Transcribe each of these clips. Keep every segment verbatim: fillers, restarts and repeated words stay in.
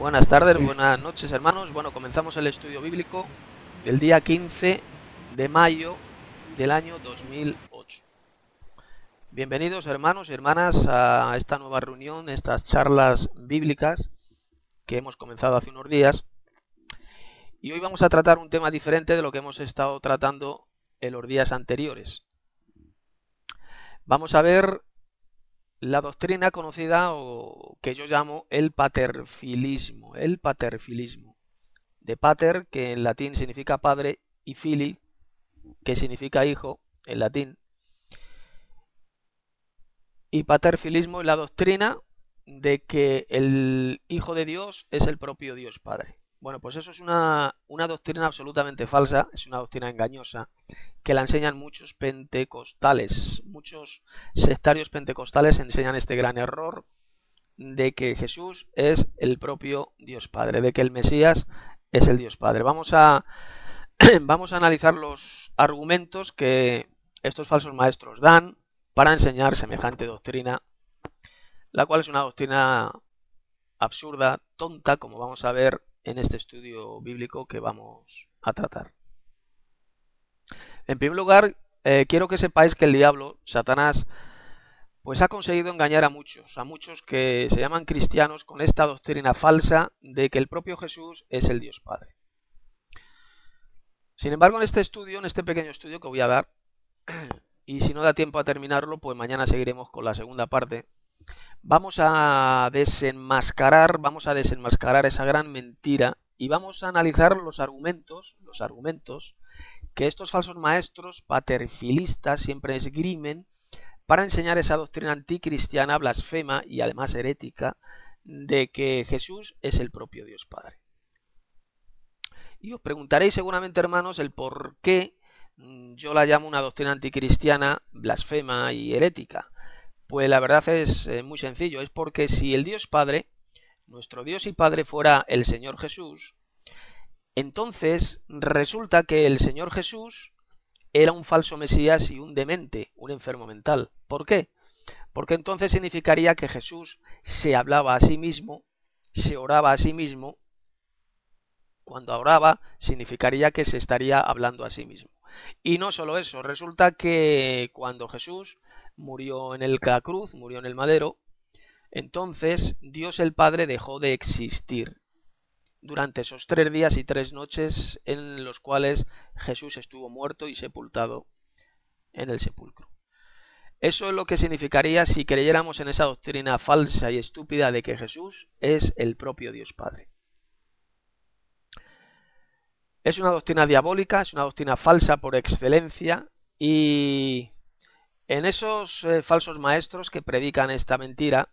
Buenas tardes, Es- buenas noches hermanos. Bueno, comenzamos el estudio bíblico del día quince de mayo del año dos mil ocho. Bienvenidos hermanos y hermanas a esta nueva reunión, estas charlas bíblicas que hemos comenzado hace unos días. Y hoy vamos a tratar un tema diferente de lo que hemos estado tratando en los días anteriores. Vamos a ver la doctrina conocida o que yo llamo el paterfilismo, el paterfilismo. De pater, que en latín significa padre, y fili, que significa hijo en latín. Y paterfilismo es la doctrina de que el Hijo de Dios es el propio Dios Padre. Bueno, pues eso es una, una doctrina absolutamente falsa, es una doctrina engañosa, que la enseñan muchos pentecostales. Muchos sectarios pentecostales enseñan este gran error de que Jesús es el propio Dios Padre, de que el Mesías es el Dios Padre. Vamos a, vamos a analizar los argumentos que estos falsos maestros dan para enseñar semejante doctrina, la cual es una doctrina absurda, tonta, como vamos a ver en este estudio bíblico que vamos a tratar. En primer lugar, eh, quiero que sepáis que el diablo, Satanás, pues ha conseguido engañar a muchos, a muchos que se llaman cristianos con esta doctrina falsa de que el propio Jesús es el Dios Padre. Sin embargo, en este estudio, en este pequeño estudio que voy a dar, y si no da tiempo a terminarlo, pues mañana seguiremos con la segunda parte, vamos a desenmascarar, vamos a desenmascarar esa gran mentira y vamos a analizar los argumentos, los argumentos que estos falsos maestros paterfilistas siempre esgrimen para enseñar esa doctrina anticristiana, blasfema y además herética de que Jesús es el propio Dios Padre. Y os preguntaréis seguramente, hermanos, el por qué yo la llamo una doctrina anticristiana, blasfema y herética. Pues la verdad es eh, muy sencillo, es porque si el Dios Padre, nuestro Dios y Padre fuera el Señor Jesús, entonces resulta que el Señor Jesús era un falso Mesías y un demente, un enfermo mental. ¿Por qué? Porque entonces significaría que Jesús se hablaba a sí mismo, se oraba a sí mismo. Cuando oraba significaría que se estaría hablando a sí mismo. Y no solo eso, resulta que cuando Jesús murió en el la cruz, murió en el madero, entonces Dios el Padre dejó de existir durante esos tres días y tres noches en los cuales Jesús estuvo muerto y sepultado en el sepulcro. Eso es lo que significaría si creyéramos en esa doctrina falsa y estúpida de que Jesús es el propio Dios Padre. Es una doctrina diabólica, es una doctrina falsa por excelencia y en esos eh, falsos maestros que predican esta mentira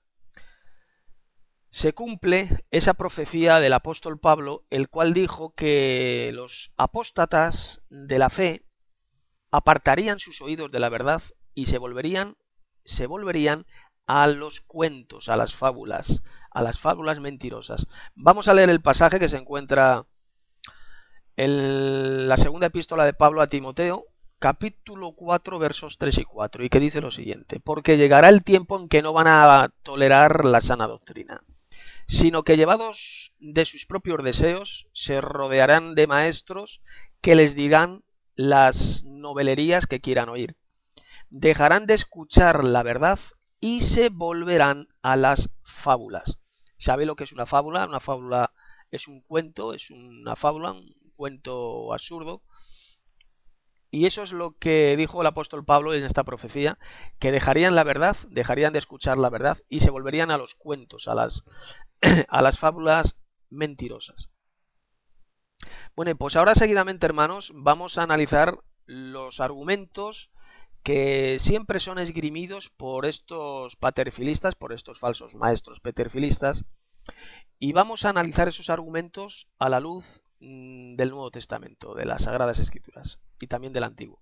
se cumple esa profecía del apóstol Pablo, el cual dijo que los apóstatas de la fe apartarían sus oídos de la verdad y se volverían, se volverían a los cuentos, a las fábulas, a las fábulas mentirosas. Vamos a leer el pasaje que se encuentra en la segunda epístola de Pablo a Timoteo, capítulo cuatro, versos tres y cuatro, y que dice lo siguiente: porque llegará el tiempo en que no van a tolerar la sana doctrina, sino que llevados de sus propios deseos se rodearán de maestros que les dirán las novelerías que quieran oír. Dejarán de escuchar la verdad y se volverán a las fábulas. ¿Sabe lo que es una fábula? Una fábula es un cuento, es una fábula, un cuento absurdo. Y eso es lo que dijo el apóstol Pablo en esta profecía, que dejarían la verdad, dejarían de escuchar la verdad y se volverían a los cuentos, a las, a las fábulas mentirosas. Bueno, pues ahora seguidamente, hermanos, vamos a analizar los argumentos que siempre son esgrimidos por estos paterfilistas, por estos falsos maestros paterfilistas, y vamos a analizar esos argumentos a la luz mmm, del Nuevo Testamento, de las Sagradas Escrituras y también del Antiguo.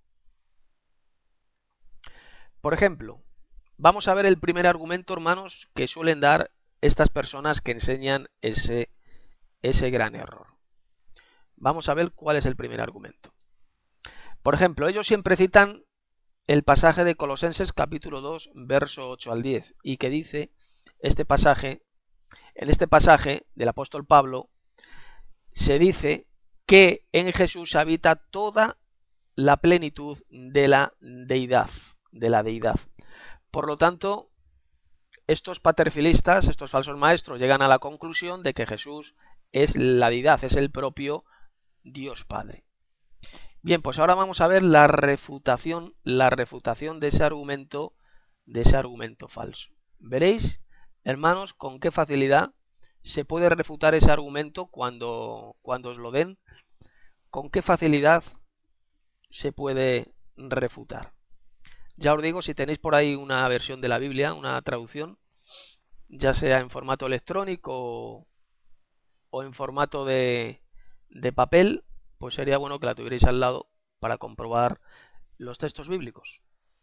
Por ejemplo, vamos a ver el primer argumento, hermanos, que suelen dar estas personas que enseñan ese, ese gran error. Vamos a ver cuál es el primer argumento. Por ejemplo, ellos siempre citan el pasaje de Colosenses capítulo dos, verso ocho al diez, y que dice este pasaje: En este pasaje del apóstol Pablo se dice que en Jesús habita toda la plenitud de la deidad, de la deidad. Por lo tanto, estos paterfilistas, estos falsos maestros, llegan a la conclusión de que Jesús es la deidad, es el propio Dios Padre. Bien, pues ahora vamos a ver la refutación, la refutación de ese argumento, de ese argumento falso. Veréis, hermanos, con qué facilidad se puede refutar ese argumento cuando, cuando os lo den, con qué facilidad se puede refutar. Ya os digo, si tenéis por ahí una versión de la Biblia, una traducción, ya sea en formato electrónico o en formato de, de papel, pues sería bueno que la tuvierais al lado para comprobar los textos bíblicos.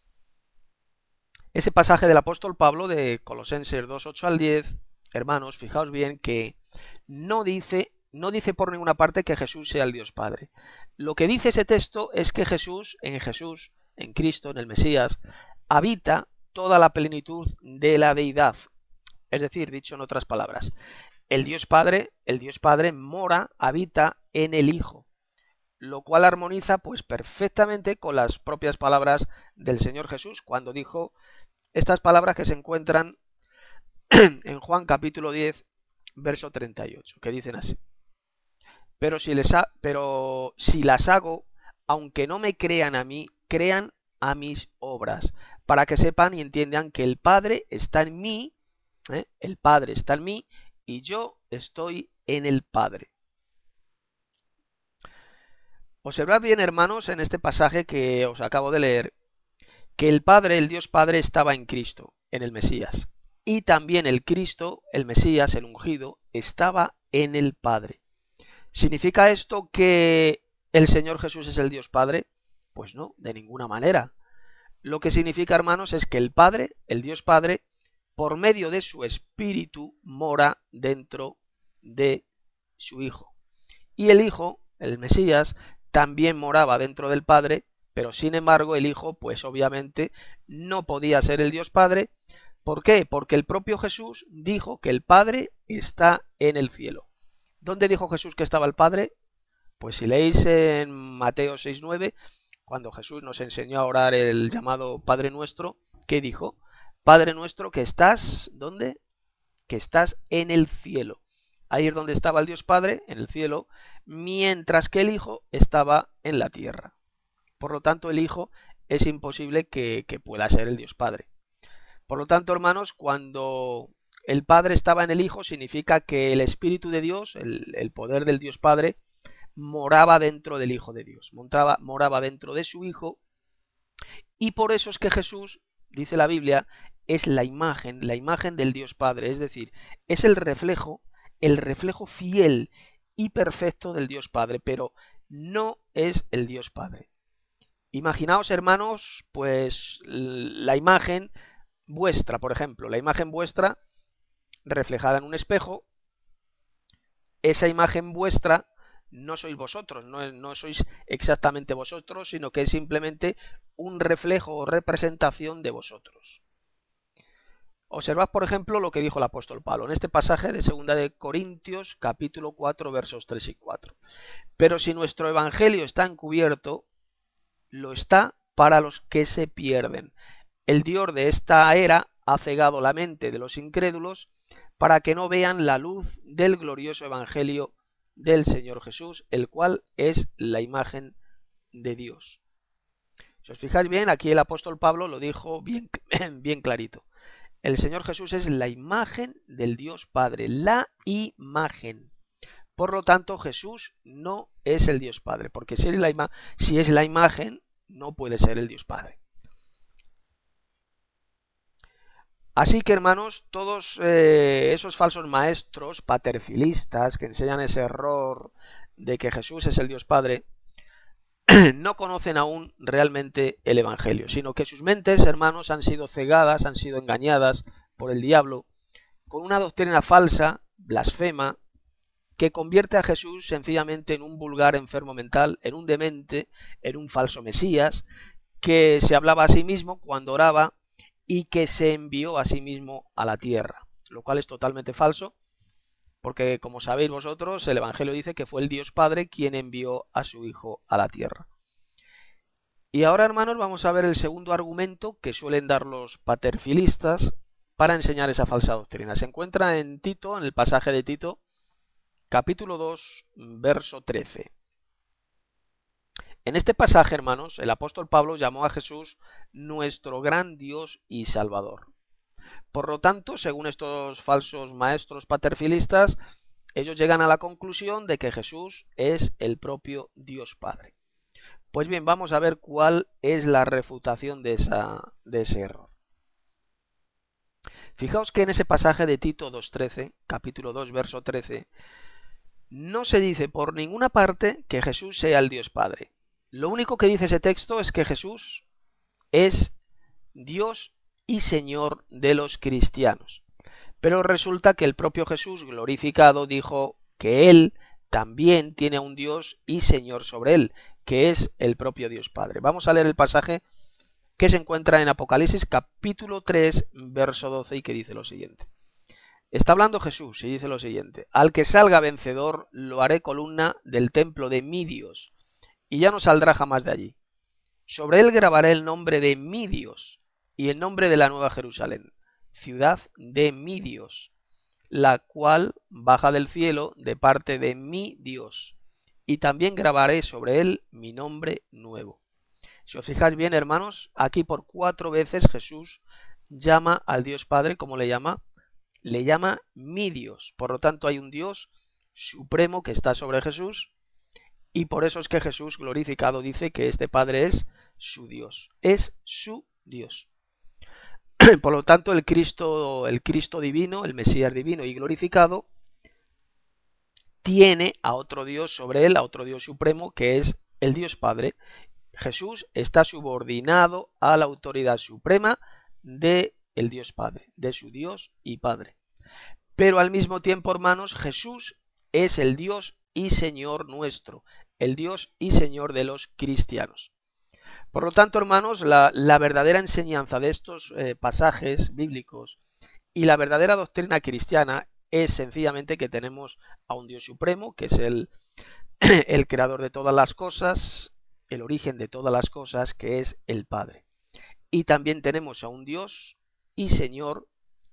Ese pasaje del apóstol Pablo de Colosenses dos, ocho al diez, hermanos, fijaos bien que no dice, no dice por ninguna parte que Jesús sea el Dios Padre. Lo que dice ese texto es que Jesús, en Jesús, en Cristo, en el Mesías, habita toda la plenitud de la deidad. Es decir, dicho en otras palabras, el Dios Padre, el Dios Padre mora, habita en el Hijo, lo cual armoniza pues perfectamente con las propias palabras del Señor Jesús cuando dijo estas palabras que se encuentran en Juan capítulo diez, verso treinta y ocho, que dicen así: pero si, les ha, pero si las hago, aunque no me crean a mí, crean a mis obras, para que sepan y entiendan que el Padre está en mí, ¿eh? el Padre está en mí y yo estoy en el Padre. Observad bien, hermanos, en este pasaje que os acabo de leer, que el Padre, el Dios Padre, estaba en Cristo, en el Mesías. Y también el Cristo, el Mesías, el ungido, estaba en el Padre. ¿Significa esto que el Señor Jesús es el Dios Padre? Pues no, de ninguna manera. Lo que significa, hermanos, es que el Padre, el Dios Padre, por medio de su Espíritu, mora dentro de su Hijo. Y el Hijo, el Mesías, también moraba dentro del Padre, pero sin embargo el Hijo, pues obviamente, no podía ser el Dios Padre. ¿Por qué? Porque el propio Jesús dijo que el Padre está en el cielo. ¿Dónde dijo Jesús que estaba el Padre? Pues si leéis en Mateo seis nueve, cuando Jesús nos enseñó a orar el llamado Padre Nuestro, ¿qué dijo? Padre Nuestro que estás, ¿dónde? Que estás en el cielo. Ahí es donde estaba el Dios Padre, en el cielo, mientras que el Hijo estaba en la tierra. Por lo tanto, el Hijo es imposible que, que pueda ser el Dios Padre. Por lo tanto, hermanos, cuando el Padre estaba en el Hijo, significa que el Espíritu de Dios, el, el poder del Dios Padre, moraba dentro del Hijo de Dios, moraba, moraba dentro de su Hijo, y por eso es que Jesús, dice la Biblia, es la imagen, la imagen del Dios Padre, es decir, es el reflejo, el reflejo fiel y perfecto del Dios Padre, pero no es el Dios Padre. Imaginaos, hermanos, pues la imagen vuestra, por ejemplo, la imagen vuestra reflejada en un espejo, esa imagen vuestra no sois vosotros, no, no sois exactamente vosotros, sino que es simplemente un reflejo o representación de vosotros. Observad, por ejemplo, lo que dijo el apóstol Pablo en este pasaje de segunda de Corintios, capítulo cuatro, versos tres y cuatro. Pero si nuestro evangelio está encubierto, lo está para los que se pierden. El Dios de esta era ha cegado la mente de los incrédulos para que no vean la luz del glorioso evangelio del Señor Jesús, el cual es la imagen de Dios. Si os fijáis bien, aquí el apóstol Pablo lo dijo bien, bien clarito. El Señor Jesús es la imagen del Dios Padre, la imagen. Por lo tanto, Jesús no es el Dios Padre, porque si es la, ima- si es la imagen, no puede ser el Dios Padre. Así que, hermanos, todos eh, esos falsos maestros paterfilistas que enseñan ese error de que Jesús es el Dios Padre, no conocen aún realmente el Evangelio, sino que sus mentes, hermanos, han sido cegadas, han sido engañadas por el diablo con una doctrina falsa, blasfema, que convierte a Jesús sencillamente en un vulgar enfermo mental, en un demente, en un falso Mesías, que se hablaba a sí mismo cuando oraba y que se envió a sí mismo a la tierra, lo cual es totalmente falso. porque como sabéis vosotros, el Evangelio dice que fue el Dios Padre quien envió a su Hijo a la tierra. Y ahora, hermanos, vamos a ver el segundo argumento que suelen dar los paterfilistas para enseñar esa falsa doctrina. Se encuentra en Tito, en el pasaje de Tito, capítulo dos, verso trece. En este pasaje, hermanos, el apóstol Pablo llamó a Jesús nuestro gran Dios y Salvador. Por lo tanto, según estos falsos maestros paterfilistas, ellos llegan a la conclusión de que Jesús es el propio Dios Padre. Pues bien, vamos a ver cuál es la refutación de, esa, de ese error. Fijaos que en ese pasaje de Tito dos trece, capítulo dos, verso trece, no se dice por ninguna parte que Jesús sea el Dios Padre. Lo único que dice ese texto es que Jesús es Dios y Señor de los cristianos. Pero resulta que el propio Jesús glorificado dijo que Él también tiene a un Dios y Señor sobre Él, que es el propio Dios Padre. Vamos a leer el pasaje que se encuentra en Apocalipsis capítulo tres, verso doce, y que dice lo siguiente. Está hablando Jesús y dice lo siguiente: al que salga vencedor lo haré columna del templo de mi Dios, y ya no saldrá jamás de allí. Sobre él grabaré el nombre de mi Dios y el nombre de la nueva Jerusalén, ciudad de mi Dios, la cual baja del cielo de parte de mi Dios, y también grabaré sobre él mi nombre nuevo. Si os fijáis bien, hermanos, aquí por cuatro veces Jesús llama al Dios Padre, ¿cómo le llama? Le llama mi Dios. Por lo tanto, hay un Dios supremo que está sobre Jesús, y por eso es que Jesús glorificado dice que este Padre es su Dios, es su Dios. Por lo tanto, el Cristo, el Cristo divino, el Mesías divino y glorificado, tiene a otro Dios sobre él, a otro Dios supremo, que es el Dios Padre. Jesús está subordinado a la autoridad suprema de el Dios Padre, de su Dios y Padre. Pero al mismo tiempo, hermanos, Jesús es el Dios y Señor nuestro, el Dios y Señor de los cristianos. Por lo tanto, hermanos, la, la verdadera enseñanza de estos eh, pasajes bíblicos y la verdadera doctrina cristiana es sencillamente que tenemos a un Dios supremo, que es el, el creador de todas las cosas, el origen de todas las cosas, que es el Padre. Y también tenemos a un Dios y Señor,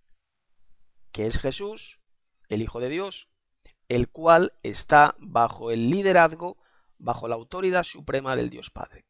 que es Jesús, el Hijo de Dios, el cual está bajo el liderazgo, bajo la autoridad suprema del Dios Padre.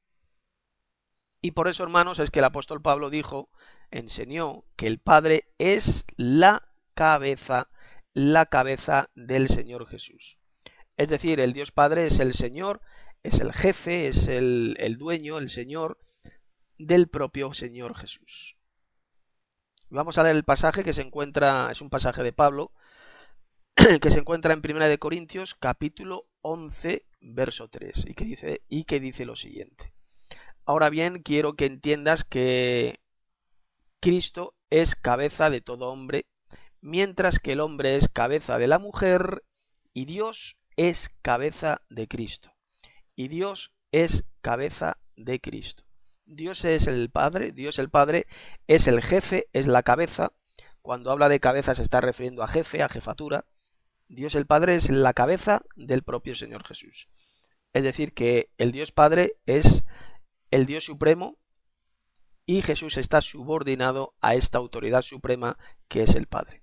Y por eso, hermanos, es que el apóstol Pablo dijo, enseñó que el Padre es la cabeza, la cabeza del Señor Jesús. Es decir, el Dios Padre es el Señor, es el jefe, es el, el dueño, el Señor del propio Señor Jesús. Vamos a leer el pasaje que se encuentra, es un pasaje de Pablo, que se encuentra en Primera de Corintios, capítulo once, verso tres, y que dice, y que dice lo siguiente. Ahora bien, quiero que entiendas que Cristo es cabeza de todo hombre, mientras que el hombre es cabeza de la mujer, y Dios es cabeza de Cristo. Y Dios es cabeza de Cristo. Dios es el Padre, Dios el Padre es el jefe, es la cabeza. Cuando habla de cabeza se está refiriendo a jefe, a jefatura. Dios el Padre es la cabeza del propio Señor Jesús. Es decir, que el Dios Padre es el Dios supremo y Jesús está subordinado a esta autoridad suprema que es el Padre.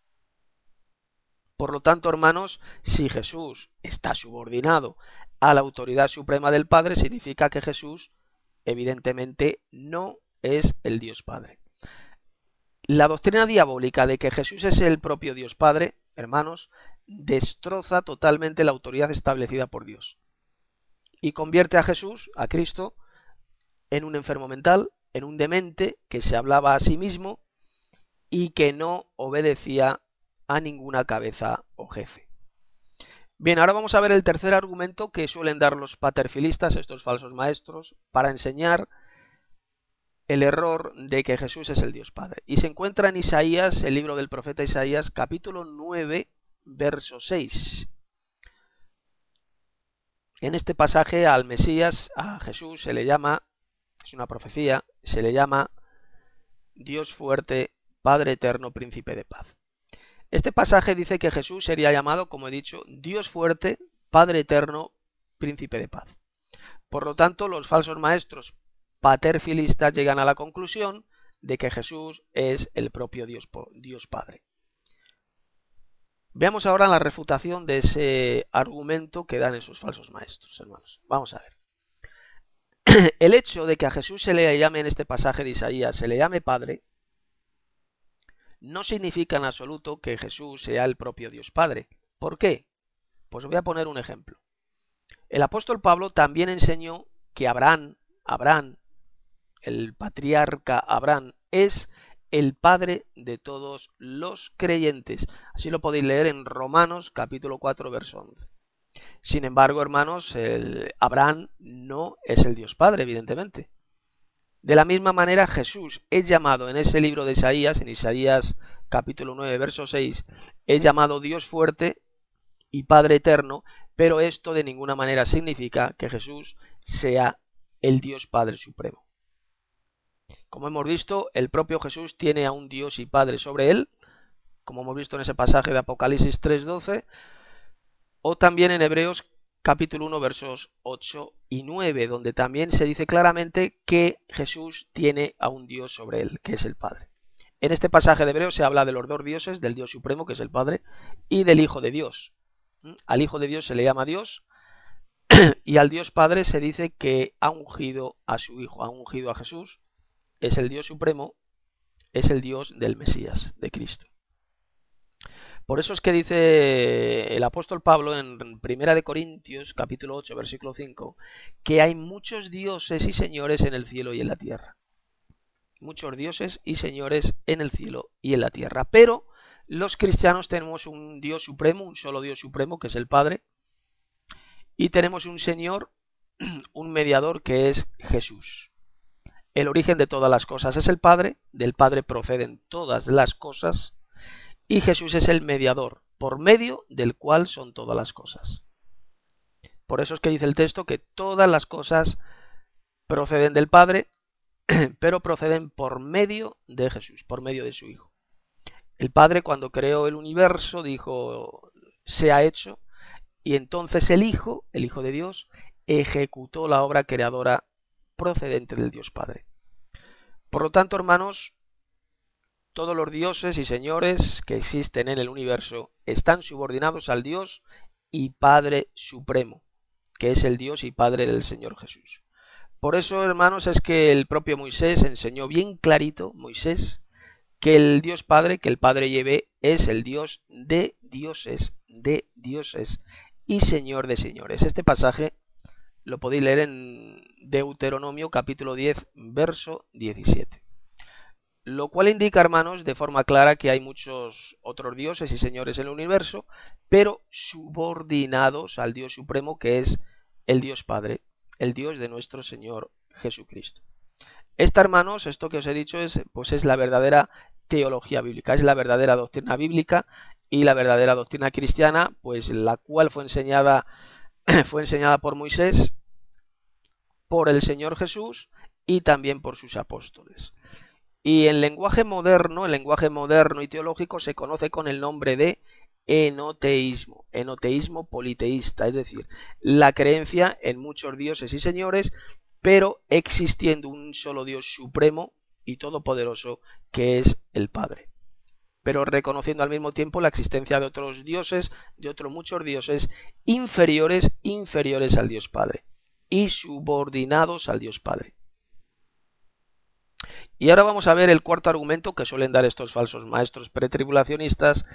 Por lo tanto, hermanos, si Jesús está subordinado a la autoridad suprema del Padre, significa que Jesús evidentemente no es el Dios Padre. La doctrina diabólica de que Jesús es el propio Dios Padre, hermanos, destroza totalmente la autoridad establecida por Dios y convierte a Jesús, a Cristo, en un enfermo mental, en un demente que se hablaba a sí mismo y que no obedecía a ninguna cabeza o jefe. Bien, ahora vamos a ver el tercer argumento que suelen dar los paterfilistas, estos falsos maestros, para enseñar el error de que Jesús es el Dios Padre. Y se encuentra en Isaías, el libro del profeta Isaías, capítulo nueve, verso seis. En este pasaje al Mesías, a Jesús, se le llama, es una profecía, se le llama Dios fuerte, Padre eterno, príncipe de paz. Este pasaje dice que Jesús sería llamado, como he dicho, Dios fuerte, Padre eterno, Príncipe de paz. Por lo tanto, los falsos maestros paterfilistas llegan a la conclusión de que Jesús es el propio Dios, Dios Padre. Veamos ahora la refutación de ese argumento que dan esos falsos maestros, hermanos. Vamos a ver. El hecho de que a Jesús se le llame en este pasaje de Isaías, se le llame Padre, no significa en absoluto que Jesús sea el propio Dios Padre. ¿Por qué? Pues voy a poner un ejemplo. El apóstol Pablo también enseñó que Abraham, Abraham, el patriarca Abraham, es el padre de todos los creyentes. Así lo podéis leer en Romanos capítulo cuatro, verso once. Sin embargo, hermanos, el Abraham no es el Dios Padre, evidentemente. De la misma manera, Jesús es llamado en ese libro de Isaías, en Isaías capítulo nueve, verso seis, es llamado Dios fuerte y Padre eterno, pero esto de ninguna manera significa que Jesús sea el Dios Padre supremo. Como hemos visto, el propio Jesús tiene a un Dios y Padre sobre él, como hemos visto en ese pasaje de Apocalipsis tres doce, o también en Hebreos capítulo uno, versos ocho y nueve, donde también se dice claramente que Jesús tiene a un Dios sobre él, que es el Padre. En este pasaje de Hebreos se habla de los dos dioses, del Dios supremo, que es el Padre, y del Hijo de Dios. Al Hijo de Dios se le llama Dios, y al Dios Padre se dice que ha ungido a su Hijo, ha ungido a Jesús, es el Dios supremo, es el Dios del Mesías, de Cristo. Por eso es que dice el apóstol Pablo en Primera de Corintios, capítulo ocho, versículo cinco, que hay muchos dioses y señores en el cielo y en la tierra. Muchos dioses y señores en el cielo y en la tierra. Pero los cristianos tenemos un Dios supremo, un solo Dios supremo, que es el Padre, y tenemos un Señor, un mediador, que es Jesús. El origen de todas las cosas es el Padre, del Padre proceden todas las cosas, y Jesús es el mediador, por medio del cual son todas las cosas. Por eso es que dice el texto que todas las cosas proceden del Padre, pero proceden por medio de Jesús, por medio de su Hijo. El Padre, cuando creó el universo, dijo, sea hecho, y entonces el Hijo, el Hijo de Dios, ejecutó la obra creadora procedente del Dios Padre. Por lo tanto, hermanos, todos los dioses y señores que existen en el universo están subordinados al Dios y Padre supremo, que es el Dios y Padre del Señor Jesús. Por eso, hermanos, es que el propio Moisés enseñó bien clarito, Moisés, que el Dios Padre, que el Padre Yahvé, es el Dios de dioses, de dioses y Señor de señores. Este pasaje lo podéis leer en Deuteronomio capítulo diez, verso diecisiete. Lo cual indica, hermanos, de forma clara que hay muchos otros dioses y señores en el universo, pero subordinados al Dios supremo, que es el Dios Padre, el Dios de nuestro Señor Jesucristo. Esta, hermanos, esto que os he dicho es, pues es la verdadera teología bíblica, es la verdadera doctrina bíblica y la verdadera doctrina cristiana, pues la cual fue enseñada, fue enseñada por Moisés, por el Señor Jesús y también por sus apóstoles. Y en lenguaje moderno, el lenguaje moderno y teológico se conoce con el nombre de enoteísmo, enoteísmo politeísta, es decir, la creencia en muchos dioses y señores, pero existiendo un solo Dios supremo y todopoderoso, que es el Padre. Pero reconociendo al mismo tiempo la existencia de otros dioses, de otros muchos dioses inferiores, inferiores al Dios Padre y subordinados al Dios Padre. Y ahora vamos a ver el cuarto argumento que suelen dar estos falsos maestros pretribulacionistas,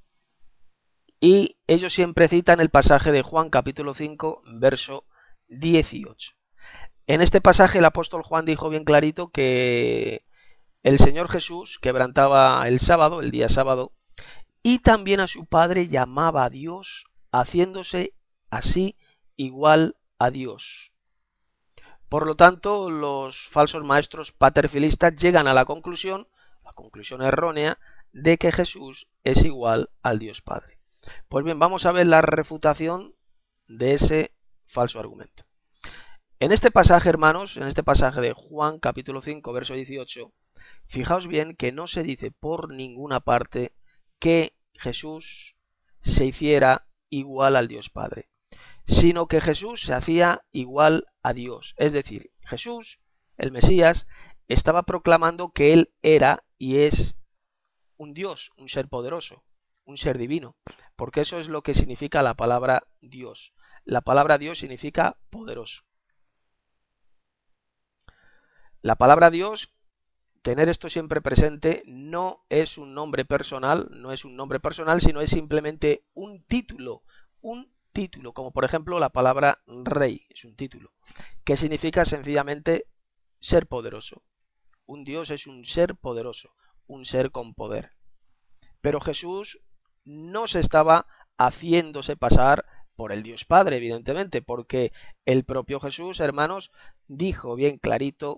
y ellos siempre citan el pasaje de Juan capítulo cinco, verso dieciocho. En este pasaje el apóstol Juan dijo bien clarito que el Señor Jesús quebrantaba el sábado, el día sábado, y también a su Padre llamaba a Dios, haciéndose así igual a Dios. Por lo tanto, los falsos maestros paterfilistas llegan a la conclusión, la conclusión errónea, de que Jesús es igual al Dios Padre. Pues bien, vamos a ver la refutación de ese falso argumento. En este pasaje, hermanos, en este pasaje de Juan capítulo cinco, verso dieciocho, fijaos bien que no se dice por ninguna parte que Jesús se hiciera igual al Dios Padre, sino que Jesús se hacía igual a Dios. Es decir, Jesús, el Mesías, estaba proclamando que él era y es un Dios, un ser poderoso, un ser divino, porque eso es lo que significa la palabra Dios. La palabra Dios significa poderoso. La palabra Dios, tener esto siempre presente, no es un nombre personal, no es un nombre personal, sino es simplemente un título, un título, como por ejemplo la palabra rey, es un título, que significa sencillamente ser poderoso. Un Dios es un ser poderoso, un ser con poder. Pero Jesús no se estaba haciéndose pasar por el Dios Padre, evidentemente, porque el propio Jesús, hermanos, dijo bien clarito,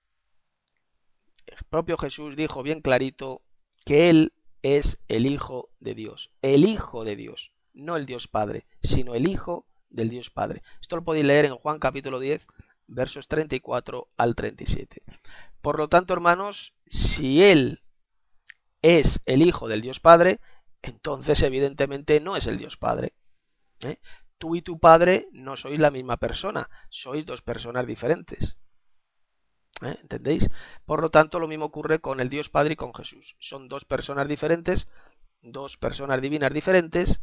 el propio Jesús dijo bien clarito que Él es el Hijo de Dios, el Hijo de Dios, no el Dios Padre, sino el Hijo del Dios Padre. Esto lo podéis leer en Juan capítulo diez, versos treinta y cuatro al treinta y siete. Por lo tanto, hermanos, si Él es el Hijo del Dios Padre, entonces evidentemente no es el Dios Padre. ¿Eh? Tú y tu Padre no sois la misma persona, sois dos personas diferentes. ¿Eh? ¿Entendéis? Por lo tanto, lo mismo ocurre con el Dios Padre y con Jesús. Son dos personas diferentes, dos personas divinas diferentes,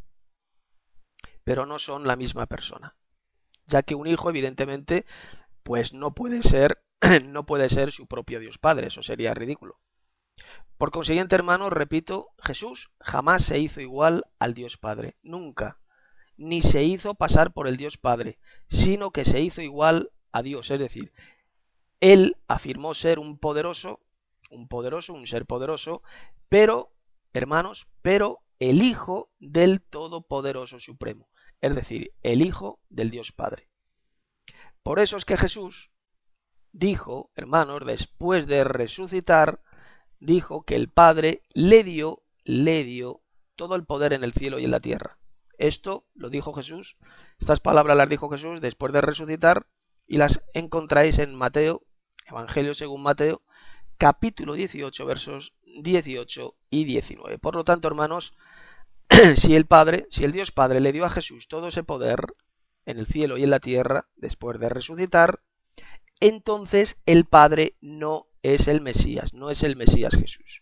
pero no son la misma persona. Ya que un hijo, evidentemente, pues no puede ser, no puede ser su propio Dios Padre, eso sería ridículo. Por consiguiente, hermanos, repito, Jesús jamás se hizo igual al Dios Padre, nunca, ni se hizo pasar por el Dios Padre, sino que se hizo igual a Dios, es decir, Él afirmó ser un poderoso, un poderoso, un ser poderoso, pero, hermanos, pero el Hijo del Todopoderoso Supremo, es decir, el Hijo del Dios Padre. Por eso es que Jesús dijo, hermanos, después de resucitar, dijo que el Padre le dio, le dio todo el poder en el cielo y en la tierra. Esto lo dijo Jesús, estas palabras las dijo Jesús después de resucitar y las encontráis en Mateo, Evangelio según Mateo, capítulo dieciocho, versos dieciocho y diecinueve. Por lo tanto, hermanos, si el Padre, si el Dios Padre le dio a Jesús todo ese poder en el cielo y en la tierra después de resucitar, entonces el Padre no es el Mesías, no es el Mesías Jesús.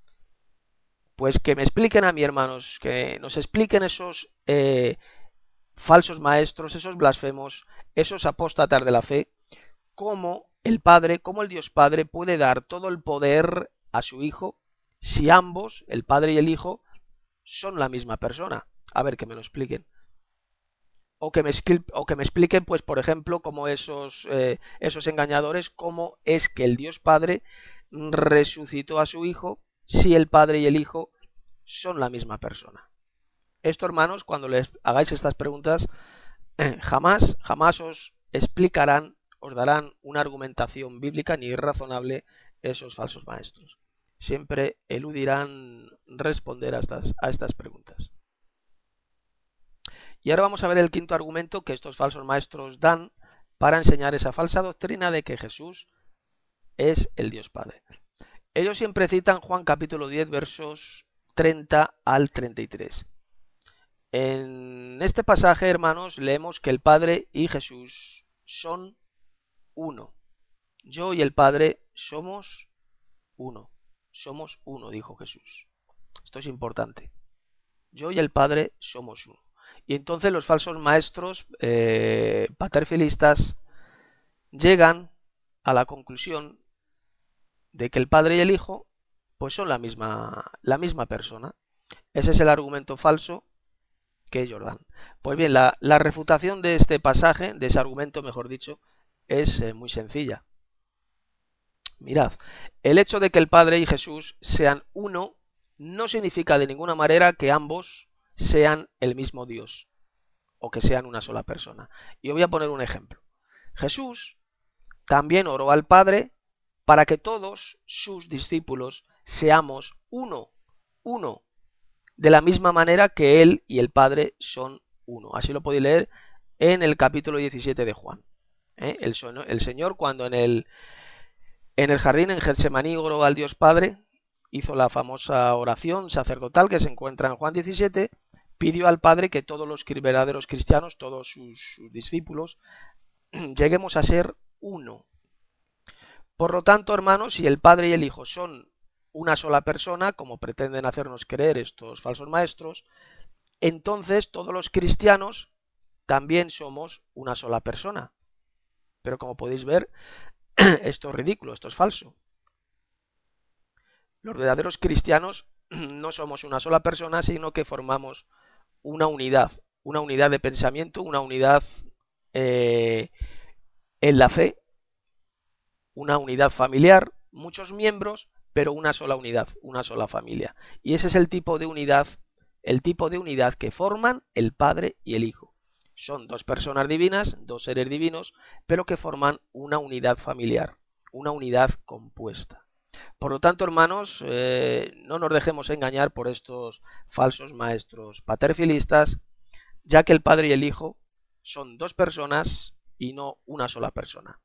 Pues que me expliquen a mí, hermanos, que nos expliquen esos eh, falsos maestros, esos blasfemos, esos apóstatas de la fe, cómo el Padre, cómo el Dios Padre puede dar todo el poder a su Hijo si ambos, el Padre y el Hijo, son la misma persona. A ver, que me lo expliquen. O que me, o que me expliquen, pues, por ejemplo, cómo esos, eh, esos engañadores, cómo es que el Dios Padre resucitó a su Hijo si el Padre y el Hijo son la misma persona. Esto, hermanos, cuando les hagáis estas preguntas, eh, jamás, jamás os explicarán, os darán una argumentación bíblica ni razonable esos falsos maestros. Siempre eludirán responder a estas, a estas preguntas. Y ahora vamos a ver el quinto argumento que estos falsos maestros dan para enseñar esa falsa doctrina de que Jesús es el Dios Padre. Ellos siempre citan Juan capítulo diez, versos treinta al treinta y tres. En este pasaje, hermanos, leemos que el Padre y Jesús son uno. Yo y el Padre somos uno. Somos uno, dijo Jesús. Esto es importante. Yo y el Padre somos uno. Y entonces los falsos maestros eh, paterfilistas llegan a la conclusión de que el Padre y el Hijo pues son la misma, la misma persona. Ese es el argumento falso que ellos dan. Pues bien, la, la refutación de este pasaje, de ese argumento, mejor dicho, es eh, muy sencilla. Mirad, el hecho de que el Padre y Jesús sean uno no significa de ninguna manera que ambos sean el mismo Dios o que sean una sola persona. Y os voy a poner un ejemplo. Jesús también oró al Padre para que todos sus discípulos seamos uno, uno, de la misma manera que Él y el Padre son uno. Así lo podéis leer en el capítulo diecisiete de Juan. ¿Eh? El, el Señor, cuando en el, en el jardín en Getsemaní oró al Dios Padre hizo la famosa oración sacerdotal que se encuentra en Juan diecisiete, pidió al Padre que todos los verdaderos cristianos, todos sus, sus discípulos, lleguemos a ser uno. Por lo tanto, hermanos, si el Padre y el Hijo son una sola persona, como pretenden hacernos creer estos falsos maestros, entonces todos los cristianos también somos una sola persona. Pero como podéis ver, esto es ridículo, esto es falso. Los verdaderos cristianos no somos una sola persona, sino que formamos una unidad, una unidad de pensamiento, una unidad eh, en la fe, una unidad familiar, muchos miembros, pero una sola unidad, una sola familia. Y ese es el tipo de unidad, el tipo de unidad que forman el Padre y el Hijo. Son dos personas divinas, dos seres divinos, pero que forman una unidad familiar, una unidad compuesta. Por lo tanto, hermanos, eh, no nos dejemos engañar por estos falsos maestros paterfilistas, ya que el Padre y el Hijo son dos personas y no una sola persona.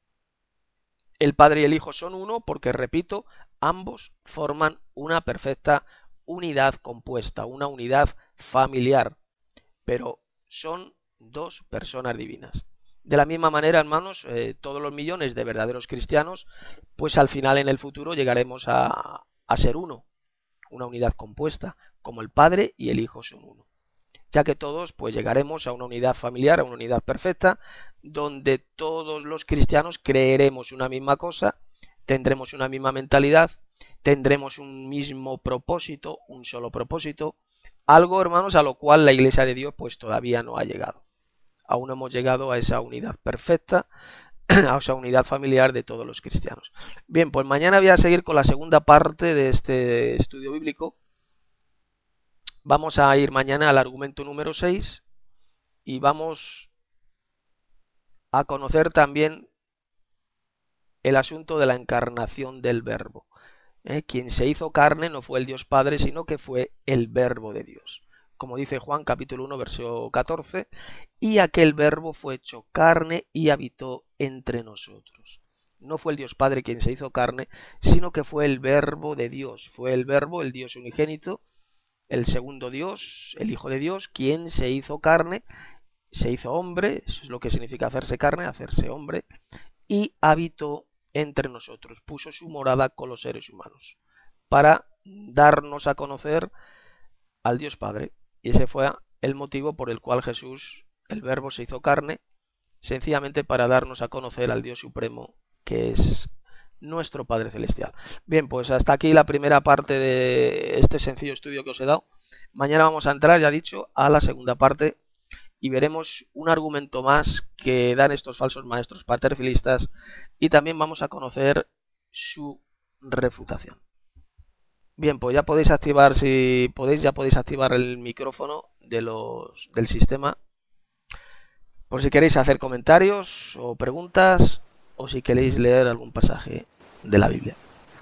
El Padre y el Hijo son uno porque, repito, ambos forman una perfecta unidad compuesta, una unidad familiar, pero son dos personas divinas. De la misma manera, hermanos, eh, todos los millones de verdaderos cristianos, pues al final en el futuro llegaremos a, a ser uno, una unidad compuesta, como el Padre y el Hijo son uno. Ya que todos pues llegaremos a una unidad familiar, a una unidad perfecta, donde todos los cristianos creeremos una misma cosa, tendremos una misma mentalidad, tendremos un mismo propósito, un solo propósito, algo, hermanos, a lo cual la Iglesia de Dios pues todavía no ha llegado. Aún no hemos llegado a esa unidad perfecta, a esa unidad familiar de todos los cristianos. Bien, pues mañana voy a seguir con la segunda parte de este estudio bíblico. Vamos a ir mañana al argumento número seis y vamos a conocer también el asunto de la encarnación del Verbo. ¿Eh? Quien se hizo carne no fue el Dios Padre, sino que fue el Verbo de Dios. Como dice Juan capítulo uno, verso catorce, y aquel Verbo fue hecho carne y habitó entre nosotros. No fue el Dios Padre quien se hizo carne, sino que fue el Verbo de Dios. Fue el Verbo, el Dios unigénito, el segundo Dios, el Hijo de Dios, quien se hizo carne, se hizo hombre, eso es lo que significa hacerse carne, hacerse hombre, y habitó entre nosotros, puso su morada con los seres humanos, para darnos a conocer al Dios Padre. Y ese fue el motivo por el cual Jesús, el Verbo, se hizo carne, sencillamente para darnos a conocer al Dios Supremo, que es nuestro Padre Celestial. Bien, pues hasta aquí la primera parte de este sencillo estudio que os he dado. Mañana vamos a entrar, ya dicho, a la segunda parte y veremos un argumento más que dan estos falsos maestros paterfilistas y también vamos a conocer su refutación. Bien, pues ya podéis activar, si podéis, ya podéis activar el micrófono de los del sistema por si queréis hacer comentarios o preguntas o si queréis leer algún pasaje de la Biblia.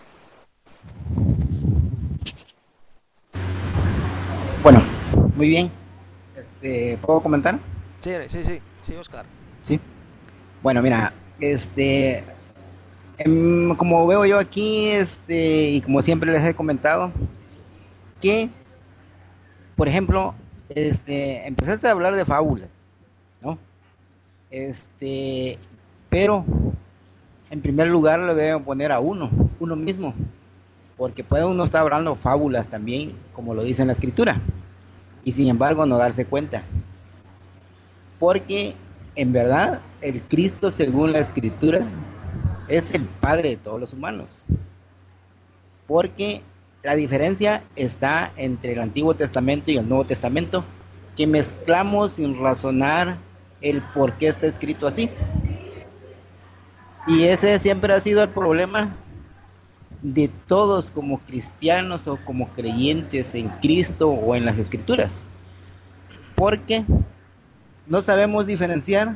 Bueno, muy bien. Este, ¿puedo comentar? Sí, sí, sí, sí, Oscar. Sí. Bueno, mira, este, em, como veo yo aquí, este, y como siempre les he comentado, que, por ejemplo, este, empezaste a hablar de fábulas, ¿no? Este, pero en primer lugar lo deben poner a uno, uno mismo, porque puede uno estar hablando fábulas también, como lo dice en la escritura, y sin embargo no darse cuenta, porque en verdad el Cristo según la escritura es el Padre de todos los humanos, porque la diferencia está entre el Antiguo Testamento y el Nuevo Testamento, que mezclamos sin razonar el por qué está escrito así. Y ese siempre ha sido el problema de todos como cristianos o como creyentes en Cristo o en las Escrituras, porque no sabemos diferenciar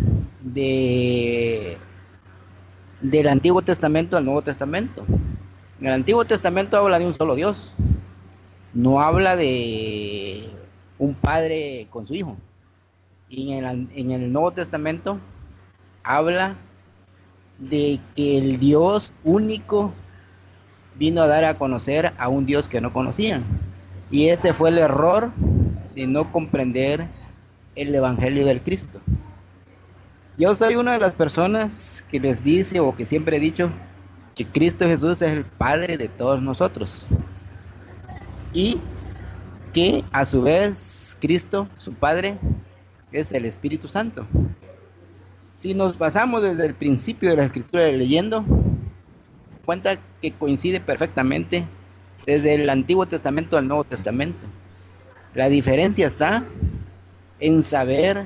de del Antiguo Testamento al Nuevo Testamento. En el Antiguo Testamento habla de un solo Dios, no habla de un padre con su hijo, y en el, en el Nuevo Testamento habla de que el Dios único vino a dar a conocer a un Dios que no conocían. Y ese fue el error de no comprender el Evangelio del Cristo. Yo soy una de las personas que les dice o que siempre he dicho que Cristo Jesús es el Padre de todos nosotros y que a su vez Cristo, su Padre, es el Espíritu Santo. Si nos basamos desde el principio de la Escritura leyendo, cuenta que coincide perfectamente desde el Antiguo Testamento al Nuevo Testamento. La diferencia está en saber,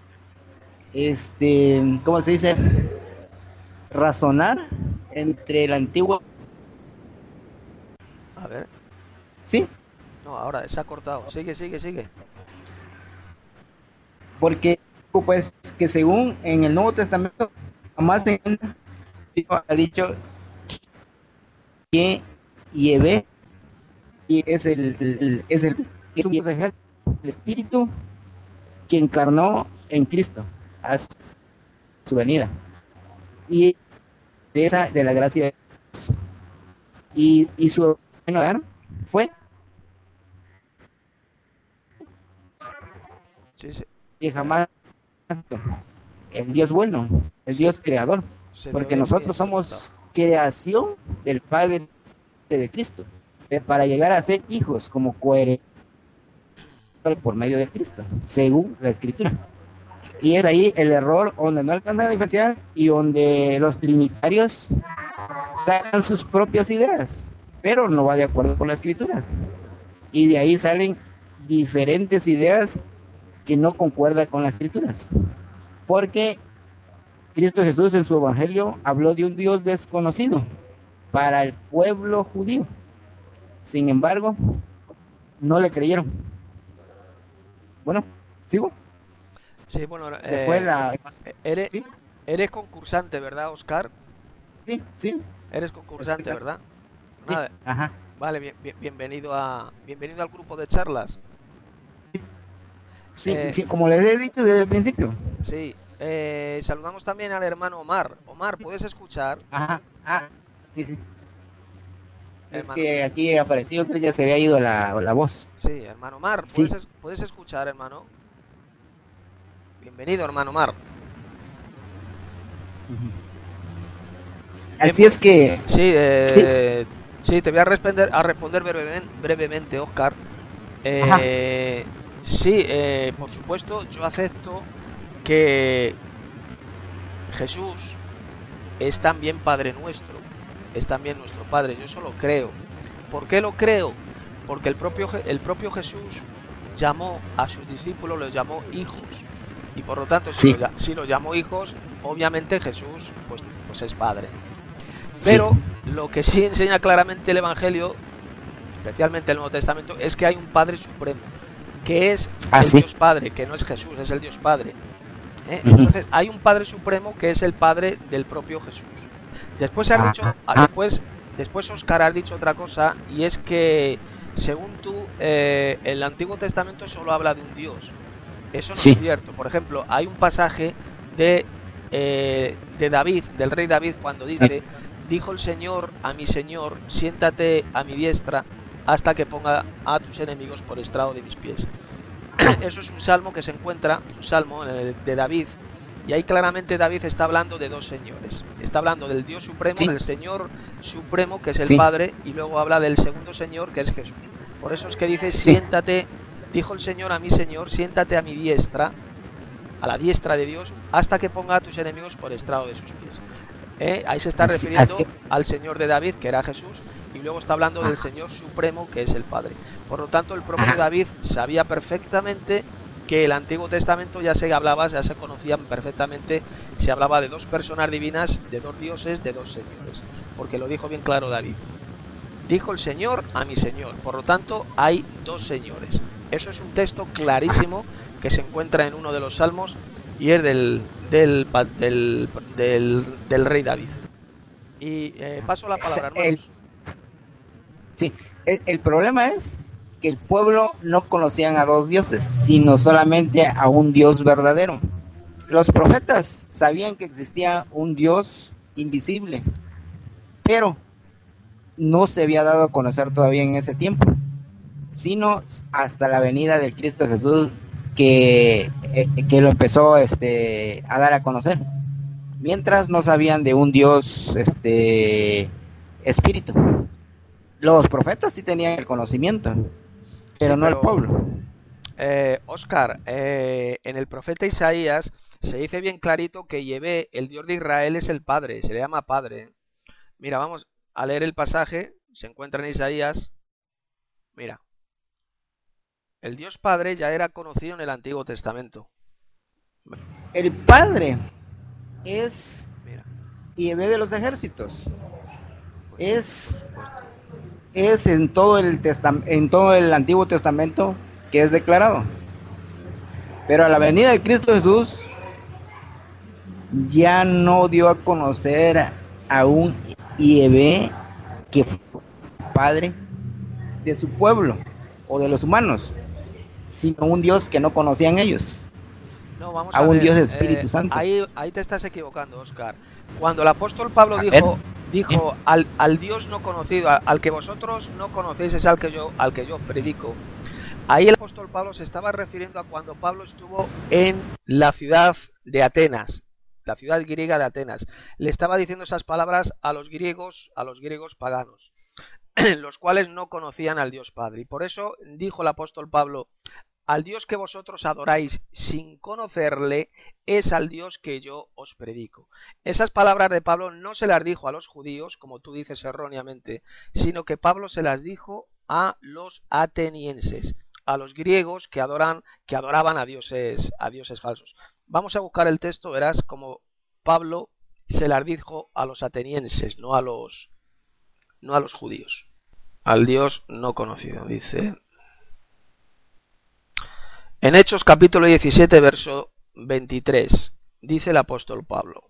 este, ¿cómo se dice? Razonar entre el antiguo. A ver. Sí. No, ahora se ha cortado. Sigue, sigue, sigue. Porque, pues, que según en el Nuevo Testamento, jamás se ha dicho que Yahvé y es el, el es el, es un, el Espíritu que encarnó en Cristo a su venida y de esa de la gracia de Dios y, y su fue sí, sí. Y jamás el Dios bueno, el Dios creador, porque nosotros somos creación del Padre de Cristo, para llegar a ser hijos como coherentes por medio de Cristo, según la Escritura. Y es ahí el error donde no alcanzan a diferenciar y donde los trinitarios sacan sus propias ideas, pero no va de acuerdo con la Escritura. Y de ahí salen diferentes ideas que no concuerdan con las Escrituras. Porque Cristo Jesús en su Evangelio habló de un Dios desconocido para el pueblo judío. Sin embargo, no le creyeron. Bueno, ¿sigo? Sí, bueno, Se eh, fue la... Eres, ¿Sí? eres concursante, ¿verdad, Oscar? Sí, sí. Eres concursante, Sí. ¿verdad? Sí. Nada. Ajá. Vale, bien, bien, bienvenido a bienvenido al grupo de charlas. Sí, Eh, sí, como les he dicho desde el principio. Sí, eh, saludamos también al hermano Omar. Omar, ¿puedes escuchar? Ajá, ah, sí, sí. Hermano. Es que aquí apareció que ya se había ido la, la voz. Sí, hermano Omar, Sí. ¿puedes, ¿puedes escuchar, hermano? Bienvenido, hermano Omar. Uh-huh. Así es que... Sí, eh, sí. sí, te voy a responder, a responder brevemente, brevemente Oscar. Eh, sí, eh, por supuesto, yo acepto que Jesús es también Padre nuestro, es también nuestro Padre. Yo eso lo creo. ¿Por qué lo creo? Porque el propio, el propio Jesús llamó a sus discípulos, los llamó hijos. Y por lo tanto, si, sí. lo, si los llamó hijos, obviamente Jesús pues, pues es Padre. Pero sí. Lo que sí enseña claramente el Evangelio, especialmente el Nuevo Testamento, es que hay un Padre Supremo, que es ¿Ah, el sí? Dios Padre, que no es Jesús, es el Dios Padre. ¿Eh? Uh-huh. Entonces hay un Padre Supremo que es el Padre del propio Jesús. Después has dicho, después, después Oscar has dicho otra cosa, y es que según tú eh, el Antiguo Testamento solo habla de un Dios. Eso no sí. es cierto. Por ejemplo, hay un pasaje de eh, de David, del rey David, cuando dice: sí. Dijo el Señor a mi Señor, siéntate a mi diestra hasta que ponga a tus enemigos por estrado de mis pies. Eso es un salmo que se encuentra, un salmo de David, y ahí claramente David está hablando de dos señores. Está hablando del Dios Supremo, sí. del Señor Supremo, que es el sí. Padre, y luego habla del segundo Señor, que es Jesús. Por eso es que dice: sí. siéntate, dijo el Señor a mi Señor, siéntate a mi diestra, a la diestra de Dios, hasta que ponga a tus enemigos por estrado de sus pies. ¿Eh? Ahí se está así, refiriendo así. al Señor de David, que era Jesús, y luego está hablando ah. del Señor Supremo, que es el Padre. Por lo tanto, el propio ah. David sabía perfectamente que el Antiguo Testamento ya se hablaba, ya se conocían perfectamente, se hablaba de dos personas divinas, de dos dioses, de dos señores, porque lo dijo bien claro David. Dijo el Señor a mi Señor. Por lo tanto, hay dos señores. Eso es un texto clarísimo que se encuentra en uno de los salmos y es del del del, del, del rey David. Y eh, paso la palabra, hermanos. El, sí, el, el problema es que el pueblo no conocían a dos dioses, sino solamente a un Dios verdadero. Los profetas sabían que existía un Dios invisible, pero no se había dado a conocer todavía en ese tiempo, sino hasta la venida del Cristo Jesús que, eh, que lo empezó este, a dar a conocer. Mientras no sabían de un Dios este, espíritu. Los profetas sí tenían el conocimiento, Sí, pero no el pero pueblo. eh, Oscar, eh, en el profeta Isaías se dice bien clarito que Yahvé, el Dios de Israel, es el Padre, se le llama Padre. Mira, vamos a leer el pasaje, se encuentra en Isaías. Mira, el Dios Padre ya era conocido en el Antiguo Testamento. El Padre es Mira, Yahvé de los ejércitos. pues sí, por Es, supuesto. es en, todo el testam en todo el Antiguo Testamento que es declarado. Pero a la venida de Cristo Jesús ya no dio a conocer a un Yahvé que fue Padre de su pueblo o de los humanos, sino un Dios que no conocían ellos, No, vamos a a un ver, Dios de eh, Espíritu Santo. ahí, ahí te estás equivocando, Oscar. Cuando el apóstol Pablo A ver, dijo, ¿sí? dijo al, al Dios no conocido, al, al que vosotros no conocéis es al que yo, al que yo predico. Ahí el apóstol Pablo se estaba refiriendo a cuando Pablo estuvo en la ciudad de Atenas, la ciudad griega de Atenas. Le estaba diciendo esas palabras a los griegos, a los griegos paganos, los cuales no conocían al Dios Padre. Y por eso dijo el apóstol Pablo, al Dios que vosotros adoráis sin conocerle es al Dios que yo os predico. Esas palabras de Pablo no se las dijo a los judíos, como tú dices erróneamente, sino que Pablo se las dijo a los atenienses, a los griegos que adoran, que adoraban a dioses, a dioses falsos. Vamos a buscar el texto, verás como Pablo se las dijo a los atenienses, no a los, no a los judíos. Al Dios no conocido, dice. En Hechos capítulo diecisiete, verso veintitrés, dice el apóstol Pablo,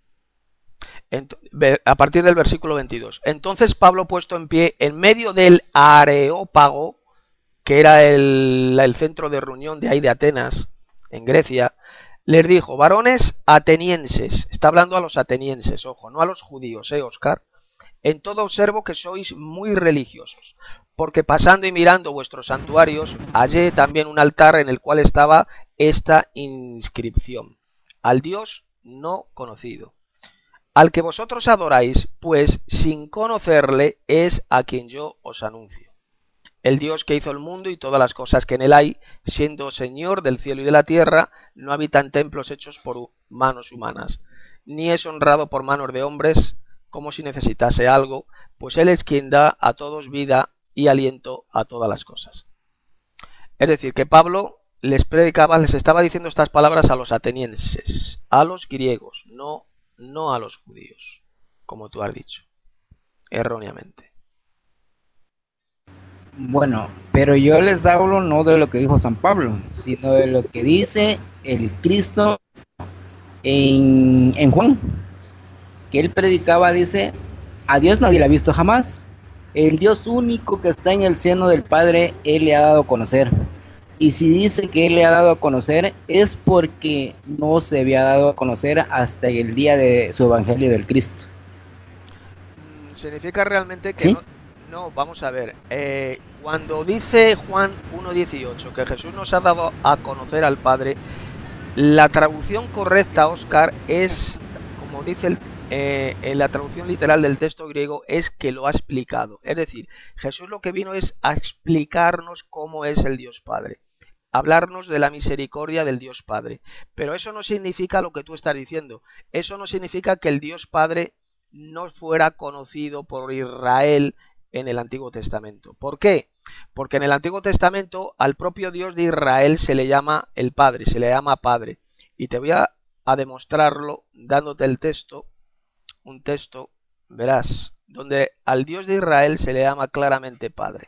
a partir del versículo veintidós. Entonces Pablo, puesto en pie en medio del Areópago, que era el, el centro de reunión de ahí de Atenas, en Grecia, les dijo, varones atenienses, está hablando a los atenienses, ojo, no a los judíos, eh, Oscar, en todo observo que sois muy religiosos, porque pasando y mirando vuestros santuarios, hallé también un altar en el cual estaba esta inscripción, al Dios no conocido. Al que vosotros adoráis, pues sin conocerle es a quien yo os anuncio. El Dios que hizo el mundo y todas las cosas que en él hay, siendo Señor del cielo y de la tierra, no habita en templos hechos por manos humanas, ni es honrado por manos de hombres, como si necesitase algo, pues él es quien da a todos vida y aliento a todas las cosas. Es decir, que Pablo les predicaba, les estaba diciendo estas palabras a los atenienses, a los griegos, no, no a los judíos, como tú has dicho, erróneamente. Bueno, pero yo les hablo no de lo que dijo San Pablo, sino de lo que dice el Cristo en, en Juan, que él predicaba, dice, a Dios nadie le ha visto jamás, el Dios único que está en el seno del Padre, él le ha dado a conocer. Y si dice que él le ha dado a conocer, es porque no se había dado a conocer hasta el día de su evangelio del Cristo. Significa realmente que ¿Sí? no, no, vamos a ver, eh, cuando dice Juan uno dieciocho que Jesús nos ha dado a conocer al Padre, la traducción correcta, Oscar, es, como dice el, eh, en la traducción literal del texto griego, es que lo ha explicado. Es decir, Jesús lo que vino es a explicarnos cómo es el Dios Padre, hablarnos de la misericordia del Dios Padre. Pero eso no significa lo que tú estás diciendo. Eso no significa que el Dios Padre no fuera conocido por Israel en el Antiguo Testamento. ¿Por qué? Porque en el Antiguo Testamento al propio Dios de Israel se le llama el Padre, se le llama Padre. Y te voy a, a demostrarlo dándote el texto, un texto, verás, donde al Dios de Israel se le llama claramente Padre.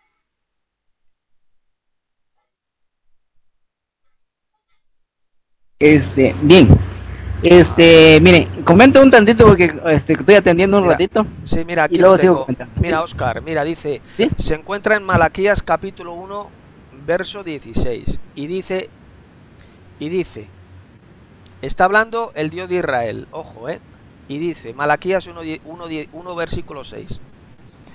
Este, bien, este, miren, comento un tantito porque este, estoy atendiendo un Mira, ratito sí, mira, y aquí lo luego sigo tengo. comentando. Mira, ¿Sí? Oscar, mira, dice, ¿Sí? se encuentra en Malaquías capítulo uno, verso dieciséis, y dice, y dice, está hablando el Dios de Israel, ojo, eh, y dice, Malaquías uno, uno, uno versículo seis,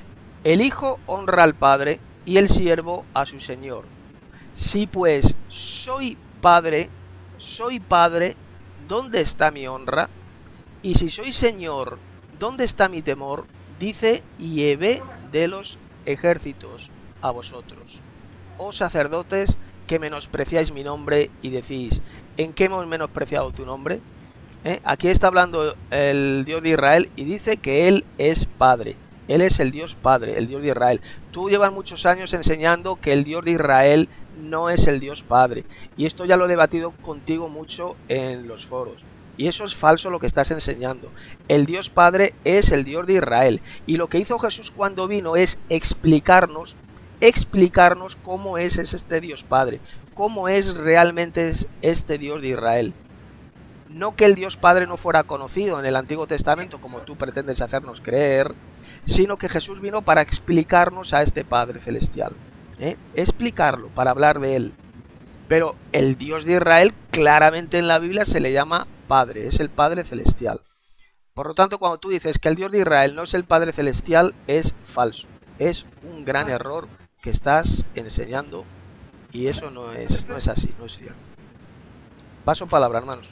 El hijo honra al padre y el siervo a su señor. Si pues soy padre, soy padre, ¿dónde está mi honra? Y si soy señor, ¿dónde está mi temor? Dice Yahvé de los ejércitos a vosotros, oh sacerdotes, que menospreciáis mi nombre y decís, ¿en qué hemos menospreciado tu nombre? ¿Eh? Aquí está hablando el Dios de Israel y dice que Él es Padre. Él es el Dios Padre, el Dios de Israel. Tú llevas muchos años enseñando que el Dios de Israel no es el Dios Padre. Y esto ya lo he debatido contigo mucho en los foros. Y eso es falso lo que estás enseñando. El Dios Padre es el Dios de Israel. Y lo que hizo Jesús cuando vino es explicarnos, explicarnos cómo es este Dios Padre, cómo es realmente este Dios de Israel. No que el Dios Padre no fuera conocido en el Antiguo Testamento, como tú pretendes hacernos creer, sino que Jesús vino para explicarnos a este Padre Celestial. ¿eh? Explicarlo, para hablar de Él. Pero el Dios de Israel claramente en la Biblia se le llama Padre, es el Padre Celestial. Por lo tanto, cuando tú dices que el Dios de Israel no es el Padre Celestial, es falso. Es un gran error que estás enseñando y eso no es, no es así, no es cierto. Paso palabra, hermanos.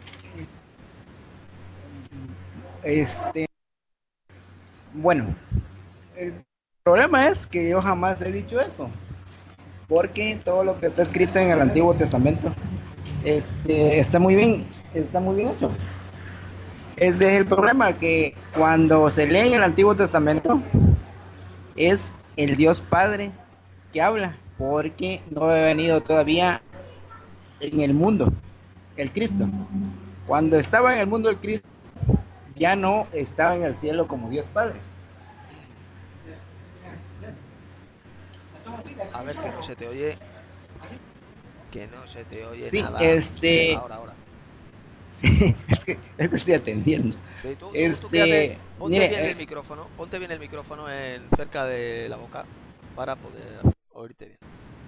Este, bueno, el problema es que yo jamás he dicho eso, porque todo lo que está escrito en el Antiguo Testamento este, está muy bien, está muy bien hecho. Ese es el problema, que cuando se lee en el Antiguo Testamento es el Dios Padre que habla, porque no ha venido todavía en el mundo el Cristo. Cuando estaba en el mundo el Cristo, ya no estaba en el cielo como Dios Padre. A ver, que no se te oye. Que no se te oye sí, nada. Este... Ahora, ahora. Sí, es que, es que estoy atendiendo. Sí, tú, tú, este... tú quédate, ponte mire, bien eh... el micrófono, ponte bien el micrófono en, cerca de la boca para poder oírte bien.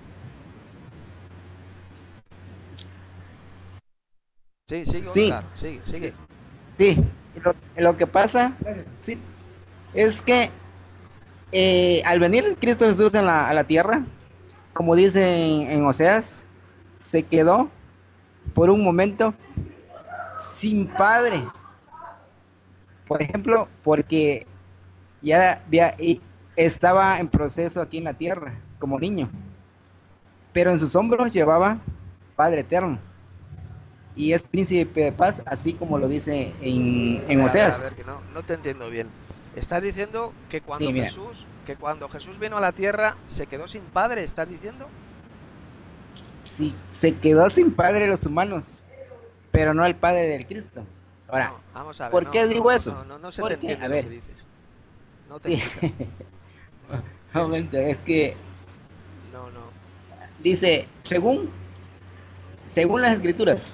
Sí, sigue, sí. Oscar, sigue, sigue. Sí, lo, lo que pasa sí, es que eh, al venir Cristo Jesús en la, a la tierra, como dice en, en Oseas, se quedó por un momento sin padre. Por ejemplo, porque ya había, estaba en proceso aquí en la tierra como niño, pero en sus hombros llevaba Padre Eterno. Y es príncipe de paz, así como lo dice en, en Oseas. A ver, a ver, que no, no te entiendo bien. Estás diciendo que cuando sí, Jesús, que cuando Jesús vino a la tierra se quedó sin padre, ¿estás diciendo? Sí, se quedó sin padre los humanos, pero no el padre del Cristo. Ahora, no, vamos a ver, ¿por no, qué no, digo no, eso? No, no, no se ¿Por te qué? entiende A lo ver. que dices. No te sí. Momento, es que no, no. Dice, según según las escrituras,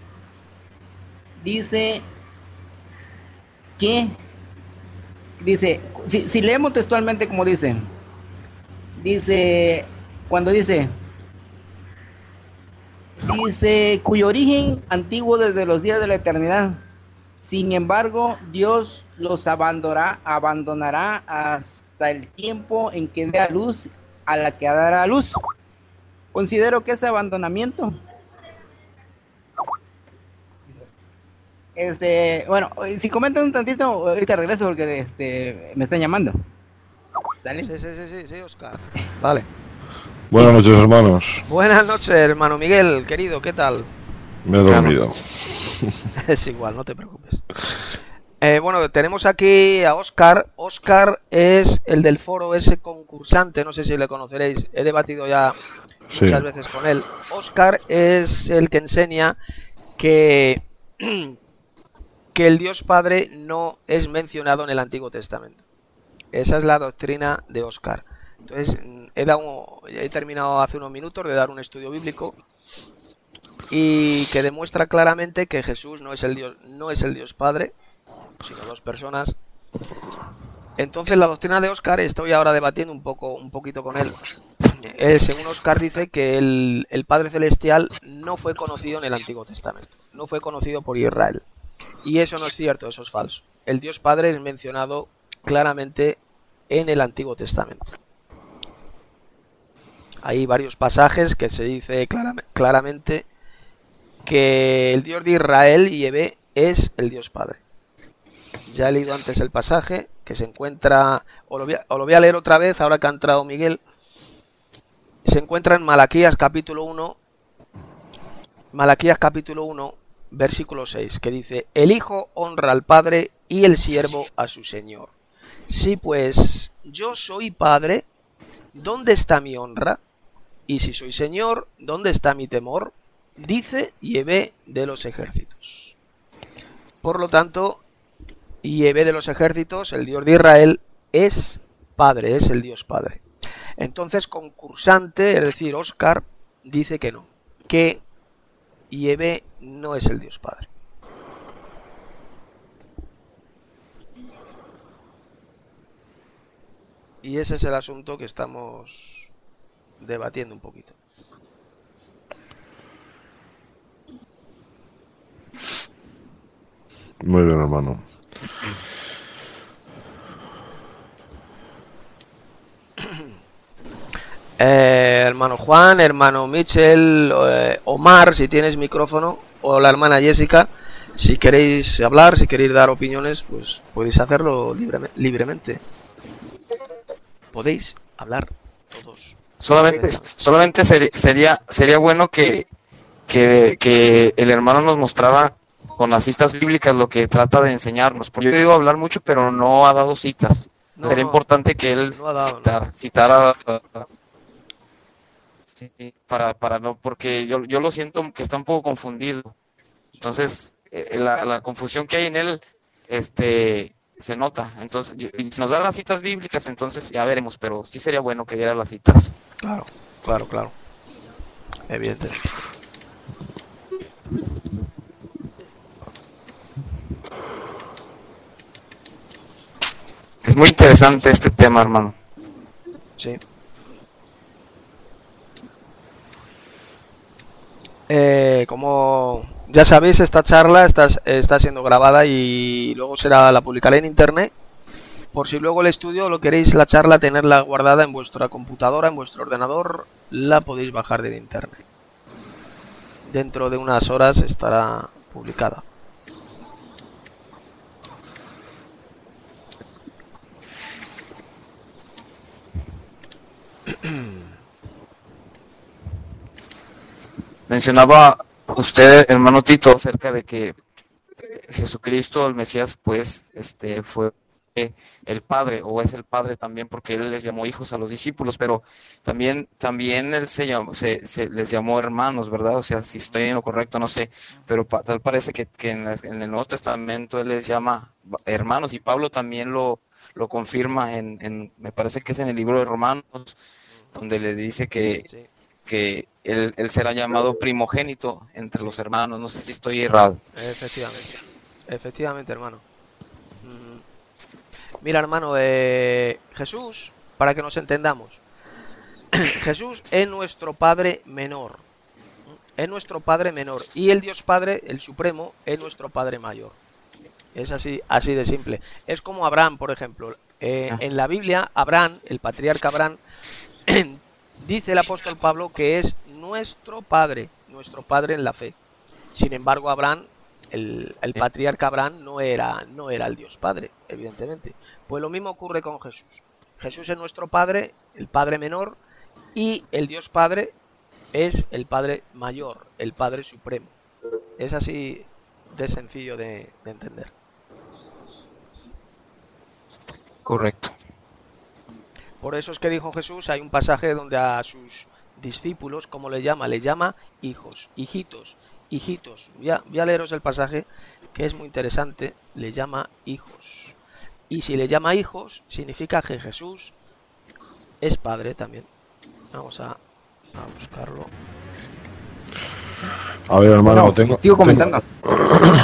dice que dice, si, si leemos textualmente como dice, dice, cuando dice, dice, cuyo origen antiguo desde los días de la eternidad, sin embargo, Dios los abandonará, abandonará hasta el tiempo en que dé a luz a la que dará a luz. Considero que ese abandonamiento Este, bueno, si comentan un tantito, ahorita regreso porque este, me están llamando. ¿Sale? Sí, sí, sí, sí, sí, Oscar. Vale. Buenas noches, hermanos. Buenas noches, hermano Miguel, querido, ¿qué tal? Me he dormido. Es igual, no te preocupes. Eh, bueno, tenemos aquí a Oscar. Oscar es el del foro, ese concursante, no sé si le conoceréis, he debatido ya sí. muchas veces con él. Oscar es el que enseña que... que el Dios Padre no es mencionado en el Antiguo Testamento. Esa es la doctrina de Oscar. Entonces, he, dado, he terminado hace unos minutos de dar un estudio bíblico y que demuestra claramente que Jesús no es el Dios, no es el Dios Padre, sino dos personas. Entonces, la doctrina de Oscar, estoy ahora debatiendo un poco, un poquito con él. Eh, según Oscar dice que el, el Padre Celestial no fue conocido en el Antiguo Testamento, no fue conocido por Israel. Y eso no es cierto, eso es falso. El Dios Padre es mencionado claramente en el Antiguo Testamento. Hay varios pasajes que se dice claramente que el Dios de Israel, Yahvé, es el Dios Padre. Ya he leído antes el pasaje que se encuentra, o lo voy a, o lo voy a leer otra vez ahora que ha entrado Miguel. Se encuentra en Malaquías capítulo uno, Malaquías capítulo uno, versículo seis, que dice: el hijo honra al padre y el siervo a su señor. Si pues yo soy padre, ¿dónde está mi honra? Y si soy señor, ¿dónde está mi temor? Dice Yahvé de los ejércitos. Por lo tanto, Yahvé de los ejércitos, el Dios de Israel, es padre, es el Dios Padre. Entonces, concursante, es decir, Óscar, dice que no, que Yahvé no es el Dios Padre. Y ese es el asunto que estamos debatiendo un poquito. Muy bien, hermano. Eh, hermano Juan, hermano Michel, eh, Omar, si tienes micrófono, o la hermana Jessica, si queréis hablar, si queréis dar opiniones, pues podéis hacerlo libre, libremente. Podéis hablar todos. Solamente, solamente sería, sería, sería bueno que, que, que el hermano nos mostrara con las citas bíblicas lo que trata de enseñarnos. Porque yo he oído hablar mucho, pero no ha dado citas. No, sería no, importante que él no ha dado, citara, no. citara sí, sí, para, para no, porque yo, yo lo siento que está un poco confundido. Entonces, eh, la, la confusión que hay en él, este, se nota. Entonces, y si nos da las citas bíblicas, entonces ya veremos, pero sí sería bueno que diera las citas. Claro, claro, claro. Evidente. Es muy interesante este tema, hermano. Sí. Eh, como ya sabéis, esta charla está, está siendo grabada y luego será la publicaré en internet. Por si luego el estudio lo queréis, la charla, tenerla guardada en vuestra computadora, en vuestro ordenador, la podéis bajar de internet. Dentro de unas horas estará publicada. Mencionaba usted, hermano Tito, acerca de que Jesucristo, el Mesías, pues, este, fue el Padre, o es el Padre también, porque él les llamó hijos a los discípulos, pero también, también él se, llamó, se, se les llamó hermanos, ¿verdad? O sea, si estoy en lo correcto, no sé, pero pa, tal parece que, que en, la, en el Nuevo Testamento él les llama hermanos, y Pablo también lo, lo confirma, en, en, me parece que es en el libro de Romanos, donde le dice que, sí. que él, él será llamado primogénito entre los hermanos. No sé si estoy errado. Efectivamente, efectivamente, hermano. Mira, hermano, eh, Jesús, para que nos entendamos, Jesús es nuestro Padre menor, es nuestro Padre menor, y el Dios Padre, el Supremo, es nuestro Padre mayor. Es así, así de simple. Es como Abraham, por ejemplo. Eh, en la Biblia, Abraham, el patriarca Abraham, dice el apóstol Pablo que es nuestro Padre, nuestro Padre en la fe. Sin embargo, Abraham, el, el patriarca Abraham, no era, no era el Dios Padre, evidentemente. Pues lo mismo ocurre con Jesús. Jesús es nuestro Padre, el Padre menor, y el Dios Padre es el Padre mayor, el Padre supremo. Es así de sencillo de, de entender. Correcto. Por eso es que dijo Jesús, hay un pasaje donde a sus discípulos, como le llama, le llama hijos, hijitos, hijitos. Voy a, voy a leeros el pasaje, que es muy interesante, le llama hijos. Y si le llama hijos, significa que Jesús es Padre también. Vamos a, a buscarlo. A ver, hermano, Bueno, tengo... sigo comentando. tengo-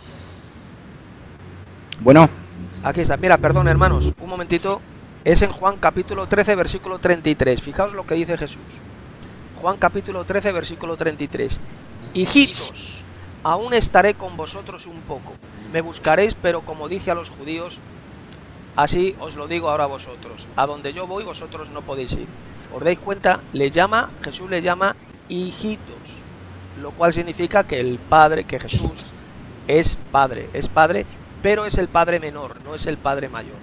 Bueno, Aquí está, mira, perdón, hermanos, un momentito. Es en Juan capítulo trece, versículo treinta y tres. Fijaos lo que dice Jesús. Juan capítulo trece, versículo treinta y tres. Hijitos, aún estaré con vosotros un poco. Me buscaréis, pero como dije a los judíos, Así os lo digo ahora a vosotros. A donde yo voy, vosotros no podéis ir. ¿Os dais cuenta? Le llama, Jesús le llama hijitos. Lo cual significa que el Padre, que Jesús es Padre. Es Padre, pero es el Padre menor, no es el Padre mayor.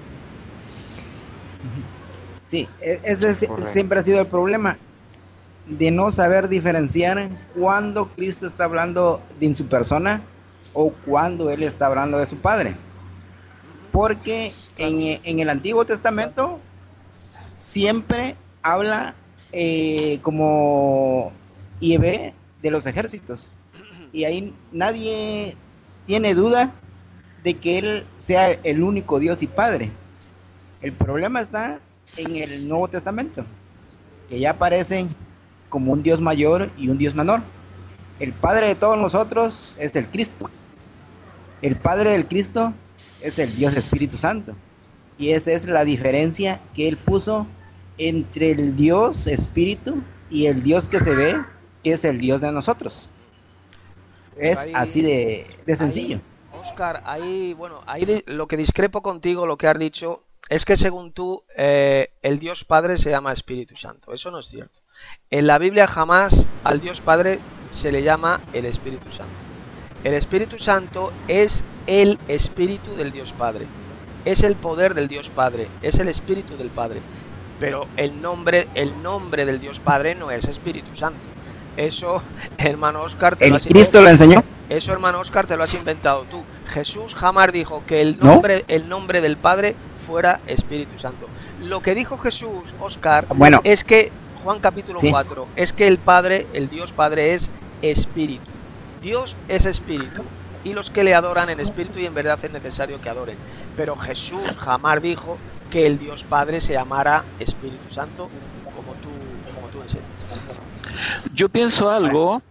Sí, ese siempre ha sido el problema. De no saber diferenciar cuando Cristo está hablando de su persona o cuando Él está hablando de su Padre. Porque en, en el Antiguo Testamento siempre habla eh, como Yahvé de los ejércitos. Y ahí nadie tiene duda de que Él sea el único Dios y Padre. El problema está en el Nuevo Testamento, que ya aparecen como un Dios mayor y un Dios menor. El Padre de todos nosotros es el Cristo. El Padre del Cristo es el Dios Espíritu Santo. Y esa es la diferencia que Él puso entre el Dios Espíritu y el Dios que se ve, que es el Dios de nosotros. Es ahí, así de, de sencillo. Ahí, Oscar, ahí, bueno, ahí lo que discrepo contigo, lo que has dicho, es que según tú, eh, el Dios Padre se llama Espíritu Santo. Eso no es cierto. En la Biblia jamás al Dios Padre se le llama el Espíritu Santo. El Espíritu Santo es el Espíritu del Dios Padre. Es el poder del Dios Padre. Es el Espíritu del Padre. Pero el nombre, el nombre del Dios Padre no es Espíritu Santo. Eso, hermano Oscar, te ¿El lo has Cristo inventado. Lo enseñó? Eso, hermano Oscar, te lo has inventado tú. Jesús jamás dijo que el nombre, ¿no? el nombre del Padre fuera Espíritu Santo. Lo que dijo Jesús, Oscar, bueno, es que, Juan capítulo ¿sí? cuatro, es que el Padre, el Dios Padre es Espíritu. Dios es Espíritu, y los que le adoran en espíritu y en verdad es necesario que adoren. Pero Jesús jamás dijo que el Dios Padre se llamara Espíritu Santo, como tú, como tú enseñas. Yo pienso algo.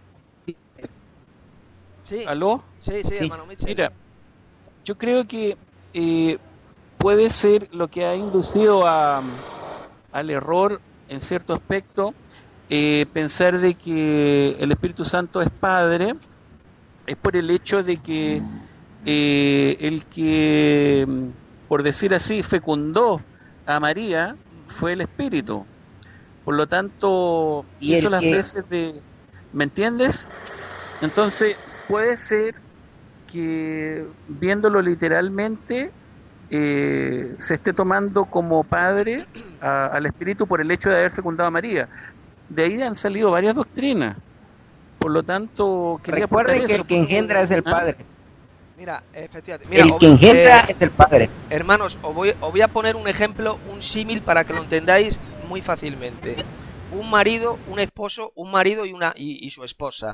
Sí. ¿Aló? Sí, sí, sí, hermano Mitchell. Mira, yo creo que eh, puede ser lo que ha inducido a, al error en cierto aspecto, eh, pensar de que el Espíritu Santo es Padre, es por el hecho de que eh, el que, por decir así, fecundó a María fue el Espíritu. Por lo tanto, hizo las que... veces de... ¿Me entiendes? Entonces, puede ser que, viéndolo literalmente, eh, se esté tomando como padre a, al Espíritu por el hecho de haber fecundado a María. De ahí han salido varias doctrinas. Por lo tanto, quería recuerden que eso, el que engendra es el ¿ah? Padre. Mira, efectivamente. Mira, el que engendra eh, es el Padre. Hermanos, os voy, os voy a poner un ejemplo, un símil para que lo entendáis muy fácilmente. Un marido, un esposo, un marido y una y, y su esposa.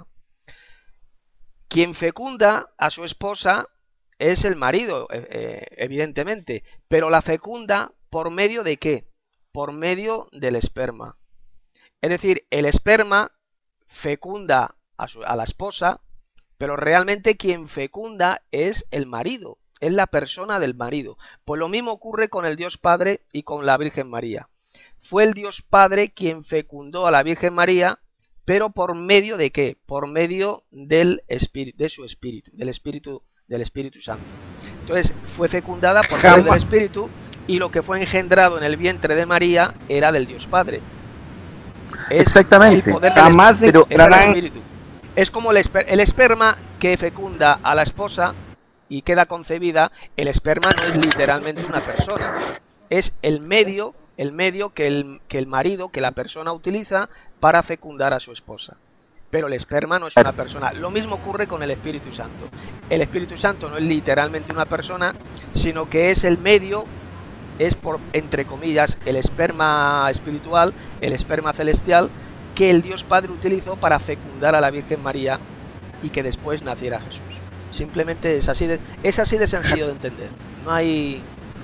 Quien fecunda a su esposa es el marido, eh, evidentemente, pero la fecunda por medio de ¿qué? Por medio del esperma. Es decir, el esperma fecunda a, su, a la esposa, pero realmente quien fecunda es el marido, es la persona del marido. Pues lo mismo ocurre con el Dios Padre y con la Virgen María. Fue el Dios Padre quien fecundó a la Virgen María, pero por medio de ¿qué? Por medio del espíritu, de su espíritu, del espíritu, del Espíritu Santo. Entonces fue fecundada por medio del Espíritu y lo que fue engendrado en el vientre de María era del Dios Padre. Es exactamente. El poder Jamás del, pero, es, el espíritu. Es como el, esper, el esperma que fecunda a la esposa y queda concebida. El esperma no es literalmente una persona, es el medio, el medio que el, que el marido, que la persona utiliza para fecundar a su esposa. Pero el esperma no es una persona. Lo mismo ocurre con el Espíritu Santo. El Espíritu Santo no es literalmente una persona, sino que es el medio, es por, entre comillas, el esperma espiritual, el esperma celestial, que el Dios Padre utilizó para fecundar a la Virgen María y que después naciera Jesús. Simplemente es así de, es así de sencillo de entender. No hay...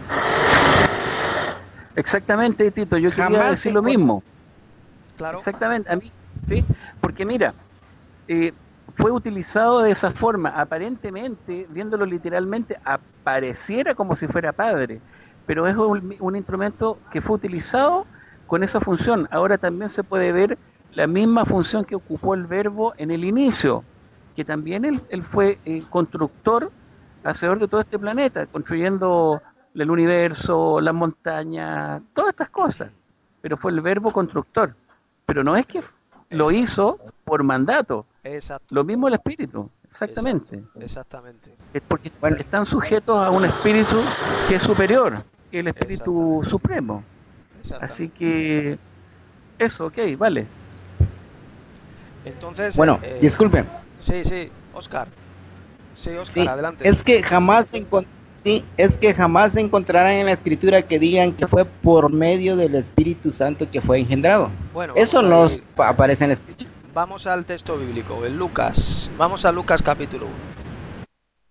Exactamente, Tito, yo quería Jamás decir lo mismo. Claro. Exactamente, a mí, sí, porque mira, eh, fue utilizado de esa forma, aparentemente, viéndolo literalmente, apareciera como si fuera padre, pero es un, un instrumento que fue utilizado con esa función. Ahora también se puede ver la misma función que ocupó el verbo en el inicio, que también él, él fue eh, constructor, hacedor de todo este planeta, construyendo el universo, las montañas, todas estas cosas. Pero fue el verbo constructor. Pero no es que lo hizo por mandato. Exacto. Lo mismo el espíritu, exactamente. Exacto. Exactamente. Es porque bueno, están sujetos a un espíritu que es superior, que el espíritu supremo. Así que eso, ok, vale. Entonces, Bueno, eh, disculpen. Sí, sí, Oscar. Sí, Oscar, Sí, adelante. es que jamás encon- sí, es que jamás encontrarán en la escritura que digan que fue por medio del Espíritu Santo que fue engendrado. Bueno, Eso vamos a no ir- pa- aparece en la escritura. Vamos al texto bíblico, en Lucas. Vamos a Lucas capítulo uno.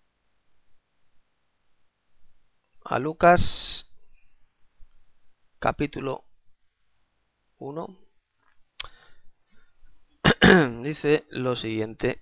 A Lucas capítulo uno. Dice lo siguiente.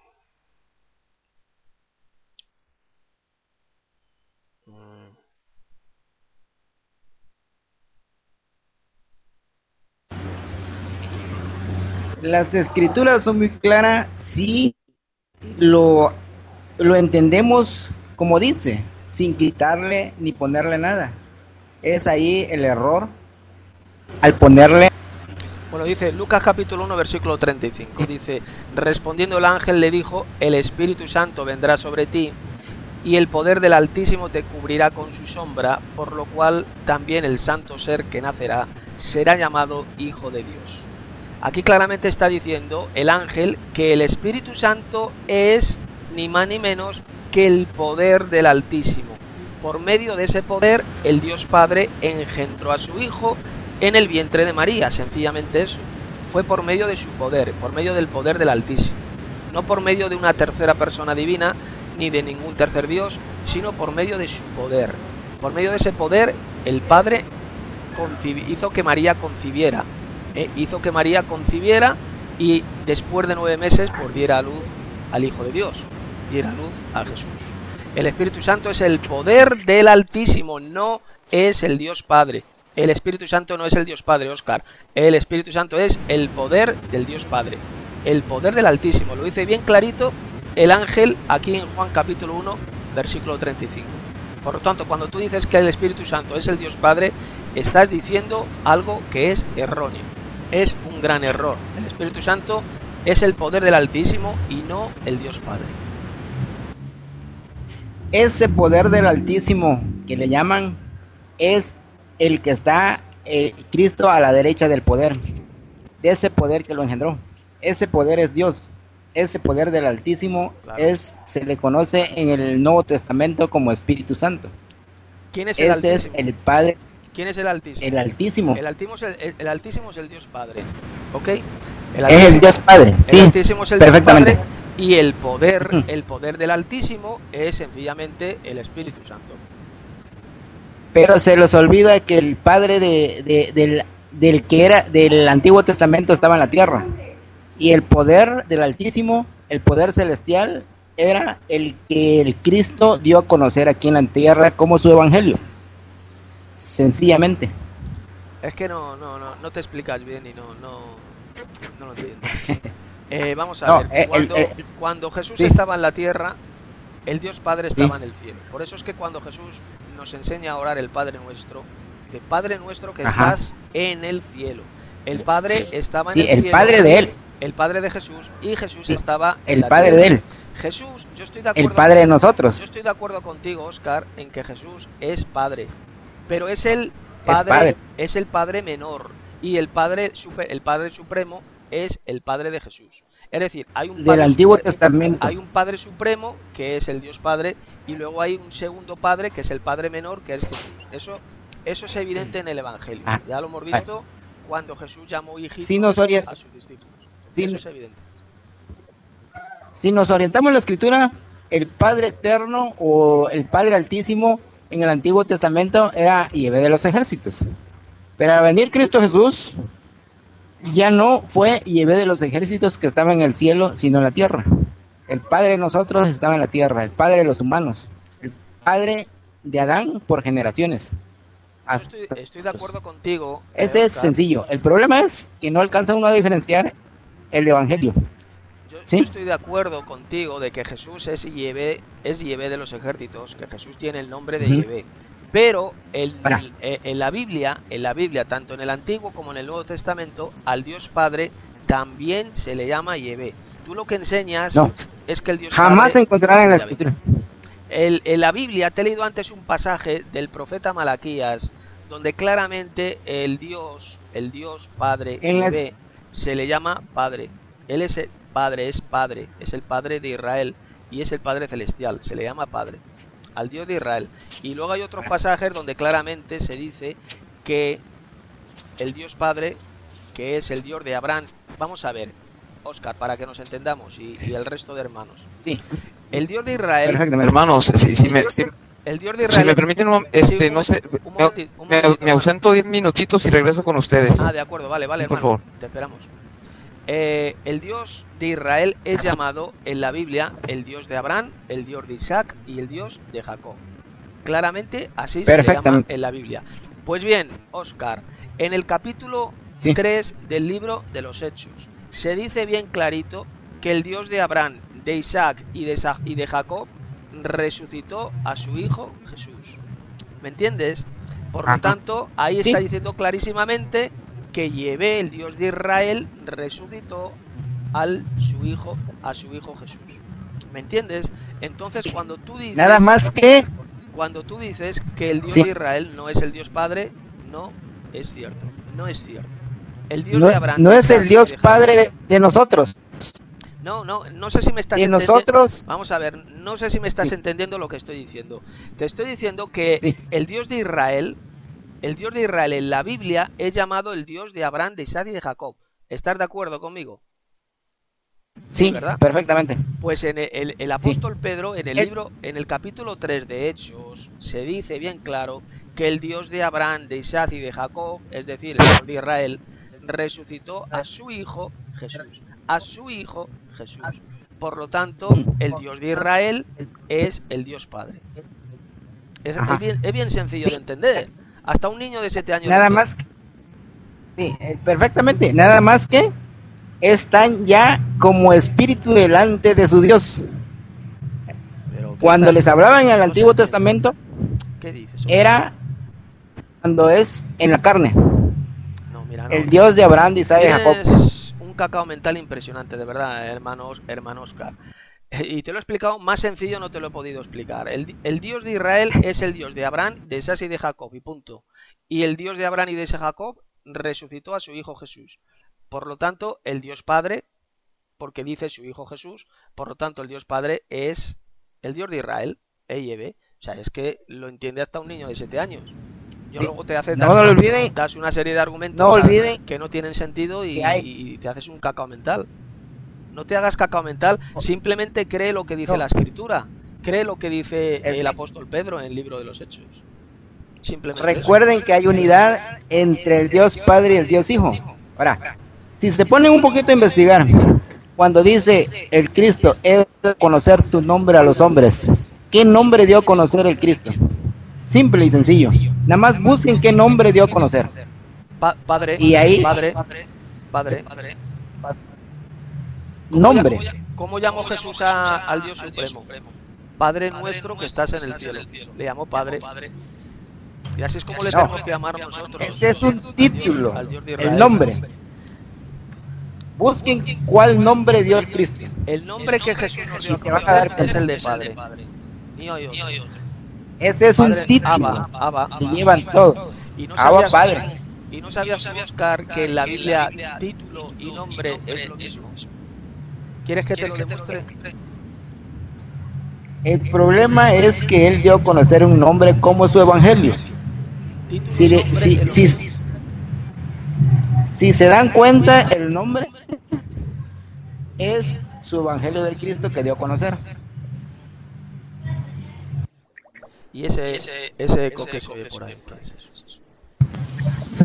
Las escrituras son muy claras si lo, lo entendemos como dice, sin quitarle ni ponerle nada. Es ahí el error al ponerle. Bueno, dice Lucas capítulo uno, versículo treinta y cinco. Dice, respondiendo el ángel le dijo, el Espíritu Santo vendrá sobre ti, y el poder del Altísimo te cubrirá con su sombra, por lo cual también el santo ser que nacerá será llamado Hijo de Dios. Aquí claramente está diciendo el ángel que el Espíritu Santo es ni más ni menos que el poder del Altísimo. Por medio de ese poder, el Dios Padre engendró a su Hijo en el vientre de María, sencillamente eso. Fue por medio de su poder, por medio del poder del Altísimo. No por medio de una tercera persona divina, ni de ningún tercer Dios, sino por medio de su poder. Por medio de ese poder, el Padre concibi- hizo que María concibiera. Eh, hizo que María concibiera y después de nueve meses pues diera a luz al Hijo de Dios, diera a luz a Jesús. El Espíritu Santo es el poder del Altísimo, no es el Dios Padre. El Espíritu Santo no es el Dios Padre, Óscar. El Espíritu Santo es el poder del Dios Padre, el poder del Altísimo. Lo dice bien clarito el ángel aquí en Juan capítulo uno, versículo treinta y cinco. Por lo tanto, cuando tú dices que el Espíritu Santo es el Dios Padre, estás diciendo algo que es erróneo. Es un gran error. El Espíritu Santo es el poder del Altísimo y no el Dios Padre. Ese poder del Altísimo que le llaman es el que está eh, Cristo a la derecha del poder, de ese poder que lo engendró. Ese poder es Dios. Ese poder del Altísimo Claro. es se le conoce en el Nuevo Testamento como Espíritu Santo. ¿Quién es el Ese es Altísimo? el Padre, ¿Quién es el Altísimo? el Altísimo. El Altísimo es el, el- el Altísimo es el Dios Padre, ¿ok? El Es el Dios Padre, el sí, Altísimo es el Dios perfectamente. Padre y el poder, Ujú. el poder del Altísimo es sencillamente el Espíritu Santo. Pero se les olvida que el Padre de, de- del, del que era del Antiguo Testamento estaba en la tierra. Y el poder del Altísimo, el poder celestial, era el que el Cristo dio a conocer aquí en la tierra como su evangelio. Sencillamente. Es que no, no, no, no te explicas bien y no, no, no lo entiendo. Eh, vamos a No, ver, eh, el- cuando, el- cuando Jesús sí. estaba en la tierra, el Dios Padre estaba Sí. en el cielo. Por eso es que cuando Jesús nos enseña a orar el Padre Nuestro, dice, Padre Nuestro que Ajá. estás en el cielo. El Padre estaba en Sí, el el cielo. Padre de él. El Padre de Jesús y Jesús Sí, estaba en el la Padre tierra. de él, Jesús, yo estoy de acuerdo. el Padre de nosotros. Yo estoy de acuerdo contigo, Oscar, en que Jesús es Padre, pero es el Es Padre, Padre. es el Padre menor y el Padre supe- el Padre supremo es el Padre de Jesús. Es decir, hay un Del Padre Antiguo supre- Testamento. hay un Padre supremo que es el Dios Padre y luego hay un segundo Padre que es el Padre menor que es Jesús. Eso eso es evidente en el Evangelio. Ah, Ya lo hemos visto cuando Jesús llamó hijitos Si nos orien- a sus discípulos. si- Eso es evidente. Si nos orientamos en la Escritura, el Padre Eterno o el Padre Altísimo en el Antiguo Testamento era Yahvé de los ejércitos. Pero al venir Cristo Jesús, ya no fue Yahvé de los ejércitos que estaba en el cielo, sino en la tierra. El Padre de nosotros estaba en la tierra, el Padre de los humanos, el Padre de Adán por generaciones. Yo Hasta- estoy, estoy de acuerdo contigo. Ese eh, es Oscar. sencillo. El problema es que no alcanza uno a diferenciar el Evangelio. Yo, ¿Sí? yo estoy de acuerdo contigo de que Jesús es Yahvé, es Yahvé de los ejércitos, que Jesús tiene el nombre de Ujú. Yahvé. Pero en, Para. en la Biblia, en la Biblia, tanto en el Antiguo como en el Nuevo Testamento, al Dios Padre también se le llama Yahvé. Tú lo que enseñas No. es que el Dios Jamás Padre... encontrarán en la Yahvé. escritura. El, en la Biblia, te he leído antes un pasaje del profeta Malaquías, donde claramente el Dios, el Dios Padre, En las- Yahvé, se le llama Padre. Él es el Padre, es Padre, es el Padre de Israel y es el Padre celestial, se le llama Padre al Dios de Israel. Y luego hay otros pasajes donde claramente se dice que el Dios Padre, que es el Dios de Abraham, vamos a ver, Óscar, para que nos entendamos, y, y el resto de hermanos. Sí, El Dios de Israel, perfectamente. Hermanos, si, si me, si, el Dios de si Israel... me permiten, un- Sí, este, un no sé, momenti- un me, momenti- un me- momentito, me ausento diez minutitos y regreso con ustedes. Ah, de acuerdo, vale, vale, Sí, por hermano, favor. te esperamos. Eh, el Dios de Israel es llamado en la Biblia el Dios de Abraham, el Dios de Isaac y el Dios de Jacob. Claramente así se le llama Perfectamente. en la Biblia. Pues bien, Óscar, en el capítulo Sí. tres del libro de los Hechos se dice bien clarito que el Dios de Abraham, de Isaac y de, Sa- y de Jacob resucitó a su hijo Jesús. ¿Me entiendes? Por lo Ajá. tanto, ahí Sí. está diciendo clarísimamente que Yahvé, el Dios de Israel, resucitó al su hijo, a su hijo Jesús. ¿Me entiendes? Entonces, cuando tú dices, Nada más que cuando tú dices que el Dios Sí. de Israel no es el Dios Padre, no es cierto, no es cierto. El Dios no, de Abraham, no de es Isaac el y Dios de Jacob- Padre de nosotros, No, no, no sé si me estás de entendi- nosotros. Vamos a ver, no sé si me estás Sí. entendiendo lo que estoy diciendo. Te estoy diciendo que Sí. el Dios de Israel, el Dios de Israel en la Biblia es llamado el Dios de Abraham, de Isaac y de Jacob. ¿Estás de acuerdo conmigo? Sí, ¿verdad? perfectamente. Pues en el, el- el apóstol Pedro, en el El- libro, en el capítulo tres de Hechos, se dice bien claro que el Dios de Abraham, de Isaac y de Jacob, es decir, el Dios de Israel, resucitó a su hijo Jesús. A su hijo Jesús. Por lo tanto, el Dios de Israel es el Dios Padre. Es, Ajá. es bien, es bien sencillo Sí. de entender. Hasta un niño de siete años. Nada lo más que- sí, eh, perfectamente. Nada más que están ya como espíritu delante de su Dios. entiende. Pero, ¿qué Cuando tal? les hablaban en el No se Antiguo entiende. Testamento, ¿Qué dices? era cuando es en la carne. No, mira, no. El Dios de Abraham, de Isaac y de Jacob. Tienes un cacao mental impresionante, de verdad, hermanos, hermano Oscar. Y te lo he explicado más sencillo, no te lo he podido explicar. El, el Dios de Israel es el Dios de Abraham, de Isaac y de Jacob, y punto. Y el Dios de Abraham y de Jacob resucitó a su hijo Jesús. Por lo tanto, el Dios Padre, porque dice su hijo Jesús, por lo tanto, el Dios Padre es el Dios de Israel, E Y B. O sea, es que lo entiende hasta un niño de siete años. Yo Sí. luego te haces No das, lo olviden. das una serie de argumentos No olviden que no tienen sentido y, que hay- y te haces un cacao mental. No te hagas cacao mental, simplemente cree lo que dice No. la escritura, cree lo que dice Es el que- apóstol Pedro en el libro de los Hechos. Simplemente eso. Recuerden que hay unidad entre el Dios Padre y el Dios Hijo. Ahora, si se ponen un poquito a investigar, cuando dice el Cristo es conocer tu nombre a los hombres, ¿qué nombre dio a conocer el Cristo? Simple y sencillo. Nada más busquen qué nombre dio a conocer. Pa- padre, Y ahí- padre, padre, Nombre. ¿Cómo llamó Jesús a- al Dios Supremo? Padre nuestro que estás en el cielo. Le llamó Padre. Y así es como le No. tenemos que llamar nosotros. Ese es un título, Al Dios de Israel. el nombre. Busquen cuál nombre dio el Cristo. El nombre que Jesús nos dio Y se van a dar es cuenta. el de Padre. Ni hay otro. Ese es un Padre, título Abba, Abba, que llevan todo. Y no Abba sabías, Padre. y no sabías buscar que en la Biblia título y nombre es lo mismo. ¿Quieres que te lo demuestre? El problema es que él dio a conocer un nombre como su evangelio. Título Si, y le- nombre si, es lo si, mismo. si se dan cuenta, el nombre es su evangelio del Cristo que dio a conocer. Y ese, ese eco que se oye por ahí, ¿qué es eso?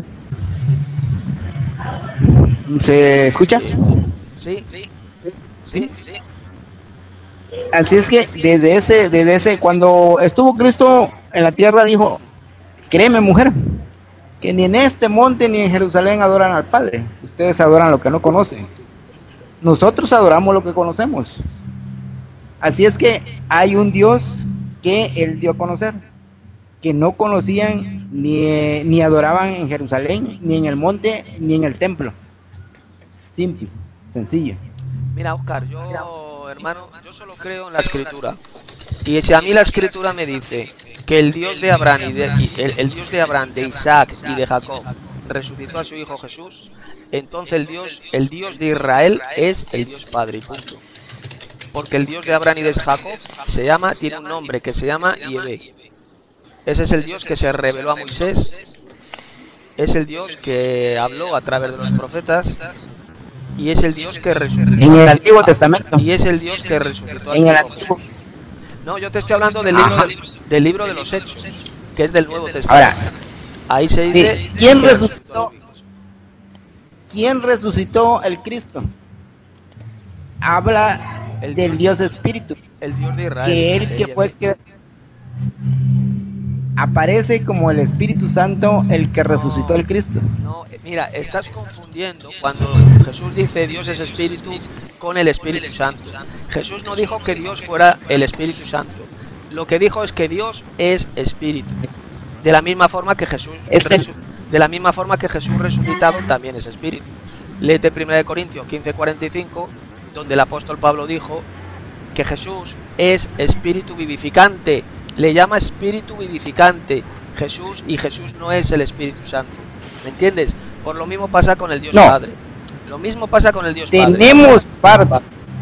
¿Se escucha? Sí, sí, sí. Así es que desde ese, desde ese, cuando estuvo Cristo en la tierra, dijo: créeme, mujer, que ni en este monte ni en Jerusalén adoran al Padre. Ustedes adoran lo que no conocen. Nosotros adoramos lo que conocemos. Así es que hay un Dios que él dio a conocer, que no conocían ni, ni adoraban en Jerusalén, ni en el monte, ni en el templo. Simple, sencillo. Mira, Oscar, yo, hermano, yo solo creo en la escritura. Y si a mí la escritura me dice que el Dios de Abraham y de, y el, el Dios de Abraham, de Isaac y de Jacob resucitó a su hijo Jesús, entonces el Dios, el Dios de Israel es el Dios Padre, y punto. Porque el Dios de Abraham y de Jacob se llama, tiene un nombre que se llama Yahvé. Ese es el Dios que se reveló a Moisés, es el Dios que habló a través de los profetas, y es el Dios que resucitó. En el Antiguo Testamento. Y es el Dios que resucitó a En el su hijo Antiguo. Jesús. No, yo te estoy hablando del libro, del, del libro de los Hechos, que es del Nuevo Testamento. Ahora, ahí se dice, sí, ¿quién que resucitó? ¿Quién resucitó el Cristo? Habla El del Dios- Dios Espíritu, el Dios de Israel. que él que fue que aparece como el Espíritu Santo, el que resucitó el Cristo. No, eh, mira, estás confundiendo cuando Jesús dice Dios es Espíritu con el Espíritu Santo. Jesús no dijo que Dios fuera el Espíritu Santo. Lo que dijo es que Dios es Espíritu. De la misma forma que Jesús Es el- resu- de la misma forma que Jesús resucitado también es Espíritu. Léete primera de Corintios quince cuarenta y cinco, donde el apóstol Pablo dijo que Jesús es Espíritu vivificante. Le llama Espíritu vivificante Jesús, y Jesús no es el Espíritu Santo. ¿Me entiendes? Por lo mismo pasa con el Dios No. Padre. Lo mismo pasa con el Dios Padre. Tenemos parte,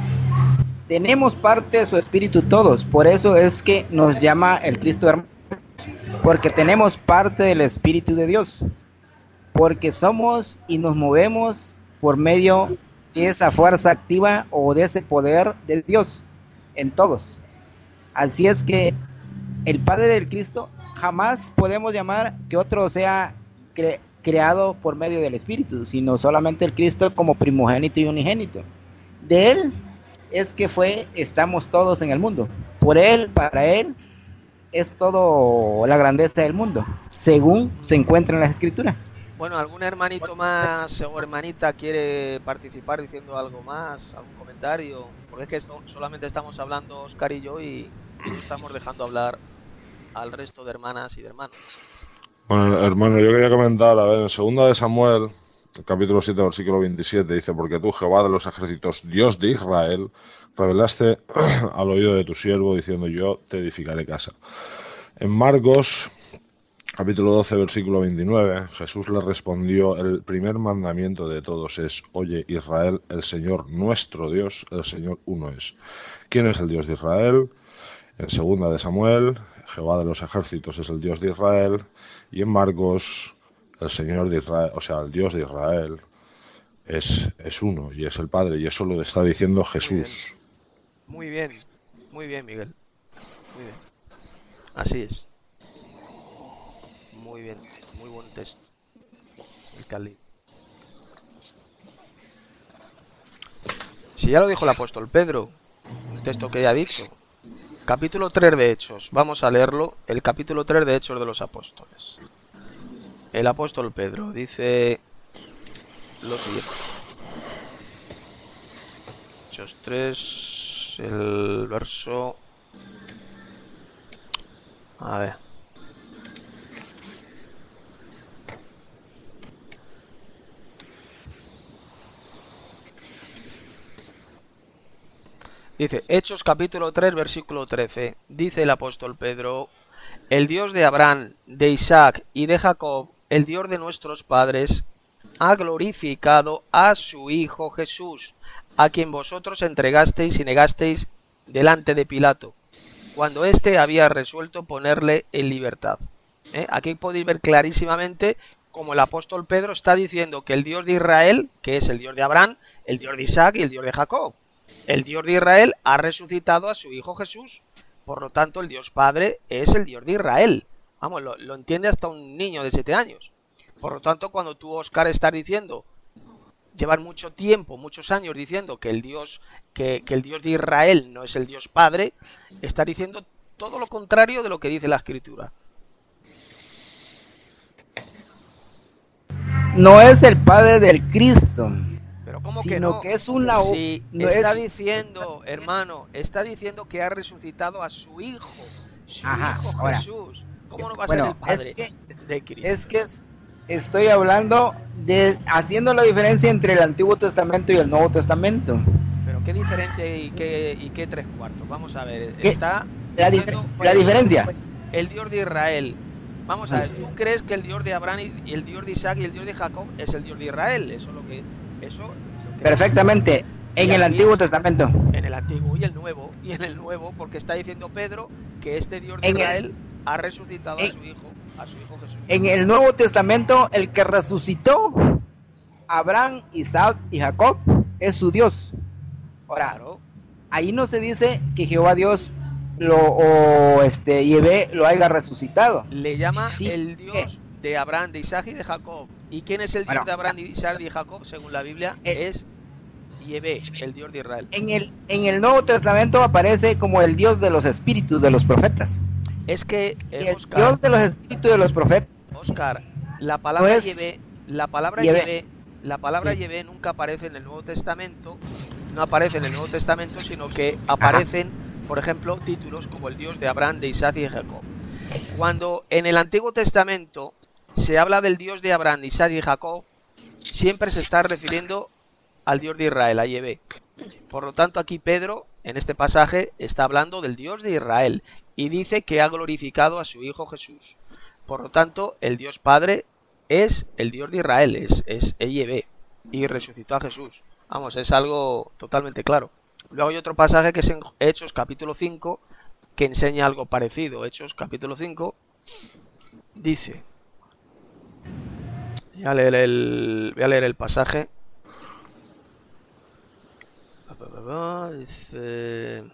tenemos parte de su Espíritu todos, por eso es que nos llama el Cristo hermano, porque tenemos parte del Espíritu de Dios, porque somos y nos movemos por medio de esa fuerza activa o de ese poder de Dios en todos. Así es que el Padre del Cristo jamás podemos llamar que otro sea cre- creado por medio del Espíritu, sino solamente el Cristo como primogénito y unigénito. De Él es que fue, estamos todos en el mundo. Por Él, para Él, es todo la grandeza del mundo, según se encuentra en las Escrituras. Bueno, ¿algún hermanito más o hermanita quiere participar diciendo algo más? ¿Algún comentario? Porque es que esto, solamente estamos hablando Oscar y yo, y, y no estamos dejando hablar al resto de hermanas y de hermanos. Bueno, hermano, yo quería comentar, a ver, en segunda de Samuel, el capítulo siete, versículo veintisiete, dice, porque tú, Jehová de los ejércitos, Dios de Israel, revelaste al oído de tu siervo, diciendo, yo te edificaré casa. En Marcos, capítulo doce, versículo veintinueve, Jesús le respondió, el primer mandamiento de todos es, oye, Israel, el Señor nuestro Dios, el Señor uno es. ¿Quién es el Dios de Israel? En segunda de Samuel, Jehová de los ejércitos es el Dios de Israel, y en Marcos, el Señor de Israel, o sea, el Dios de Israel es, es uno, y es el Padre, y eso lo está diciendo Jesús. Muy bien, muy bien, Miguel. Muy bien. Así es. Muy bien, muy buen texto. El Cali. Si ya lo dijo el apóstol Pedro, el texto que ya ha dicho. Capítulo tres de Hechos, vamos a leerlo, el capítulo tres de Hechos de los Apóstoles. El apóstol Pedro dice lo siguiente. Hechos tres, el verso... A ver. Dice, Hechos capítulo tres, versículo trece. Dice el apóstol Pedro, el Dios de Abraham, de Isaac y de Jacob, el Dios de nuestros padres, ha glorificado a su Hijo Jesús, a quien vosotros entregasteis y negasteis delante de Pilato, cuando éste había resuelto ponerle en libertad. ¿Eh? Aquí podéis ver clarísimamente como el apóstol Pedro está diciendo que el Dios de Israel, que es el Dios de Abraham, el Dios de Isaac y el Dios de Jacob, el Dios de Israel ha resucitado a su Hijo Jesús. Por lo tanto, el Dios Padre es el Dios de Israel. Vamos, lo, lo entiende hasta un niño de siete años. Por lo tanto, cuando tú, Oscar, estás diciendo, llevan mucho tiempo, muchos años diciendo que el Dios, que, que el Dios de Israel no es el Dios Padre, estás diciendo todo lo contrario de lo que dice la Escritura. No es el Padre del Cristo, Pero ¿cómo que sino no? que es una o- Sí, no está es- diciendo, hermano, está diciendo que ha resucitado a su Hijo. Su Ajá, hijo ahora. Jesús. ¿Cómo no va a Bueno, ser el padre es que, de Cristo? es que es- estoy hablando de haciendo la diferencia entre el Antiguo Testamento y el Nuevo Testamento. Pero qué diferencia y qué, y qué tres cuartos. Vamos a ver, ¿Qué? está La, dif- diciendo, por la ejemplo, diferencia. el Dios de Israel. Vamos a ver, ¿tú crees que el Dios de Abraham y y el Dios de Isaac y el Dios de Jacob es el Dios de Israel? Eso es lo que, eso lo que Perfectamente. En Y el aquí- Antiguo Testamento. en el Antiguo y el Nuevo, y en el Nuevo, porque está diciendo Pedro que este Dios de En el- Israel ha resucitado a en- su hijo, a su hijo Jesús. En el Nuevo Testamento, el que resucitó a Abraham, Isaac y Jacob es su Dios. Ahora, Claro, ahí no se dice que Jehová Dios lo o este Yahvé lo haya resucitado. le llama Sí, el Dios de Abraham, de Isaac y de Jacob. ¿Y quién es el Dios Bueno, de Abraham, de Isaac y de Jacob? Según la Biblia, eh, es Yahvé, el Dios de Israel. En el en el Nuevo Testamento aparece como el Dios de los espíritus de los profetas. Es que, Y eh, el Oscar, Dios de los espíritus de los profetas Oscar, la palabra no es Yahvé, la palabra Yahvé. Yahvé, la palabra Sí. Yahvé nunca aparece en el Nuevo Testamento, no aparece en el Nuevo Testamento, sino que aparecen, por ejemplo, títulos como el Dios de Abraham, de Isaac y de Jacob. Cuando en el Antiguo Testamento se habla del Dios de Abraham, de Isaac y de Jacob, siempre se está refiriendo al Dios de Israel, a Yahvé. Por lo tanto, aquí Pedro, en este pasaje, está hablando del Dios de Israel y dice que ha glorificado a su Hijo Jesús. Por lo tanto, el Dios Padre es el Dios de Israel, es, es Yahvé, y resucitó a Jesús. Vamos, es algo totalmente claro. Luego hay otro pasaje que es en Hechos capítulo cinco, que enseña algo parecido. Hechos capítulo cinco dice, voy a leer el, voy a leer el pasaje. Dice...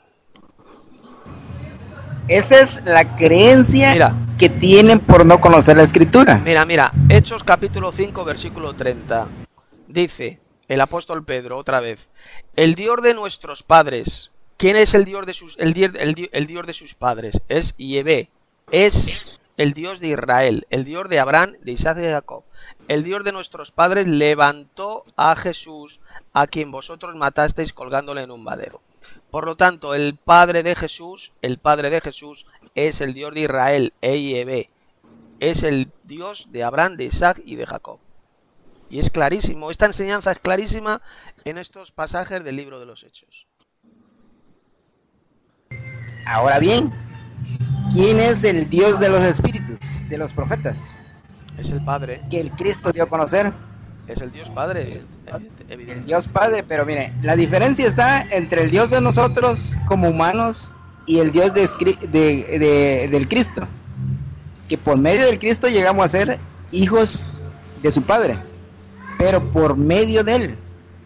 esa es la creencia Mira. que tienen por no conocer la escritura. Mira, mira, Hechos capítulo cinco, versículo treinta. Dice el apóstol Pedro otra vez, el Dios de nuestros padres. ¿Quién es el Dios de sus el Dios, el, Dios- el Dios de sus padres? Es Yahvé. Es el Dios de Israel, el Dios de Abraham, de Isaac y de Jacob. El Dios de nuestros padres levantó a Jesús, a quien vosotros matasteis colgándole en un madero. Por lo tanto, el Padre de Jesús, el Padre de Jesús es el Dios de Israel, Yahvé. Es el Dios de Abraham, de Isaac y de Jacob. Y es clarísimo, esta enseñanza es clarísima en estos pasajes del libro de los Hechos. Ahora bien, ¿quién es el Dios de los espíritus, de los profetas? Es el Padre, Que el Cristo dio a conocer. es el Dios Padre, evidente- El evidente. Dios Padre, pero mire, la diferencia está entre el Dios de nosotros como humanos y el Dios de, escri- de- de- del Cristo. Que por medio del Cristo llegamos a ser hijos de su Padre, pero por medio de Él.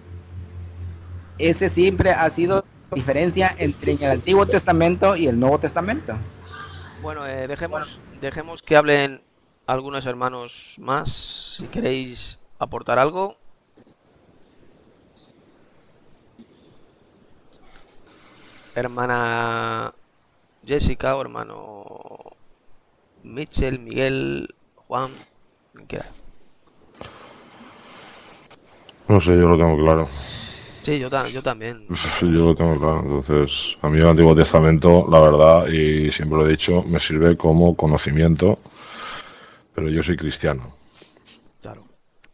Ese siempre ha sido la diferencia entre el Antiguo Testamento y el Nuevo Testamento. Bueno, eh, dejemos, dejemos que hablen algunos hermanos más, si queréis aportar algo. Hermana Jessica o hermano Mitchell, Miguel, Juan, quien quiera. No sé, yo lo tengo claro. Sí, yo, ta- yo también. Yo lo tengo claro. Entonces, a mí el Antiguo Testamento, la verdad, y siempre lo he dicho, me sirve como conocimiento, pero yo soy cristiano. Claro.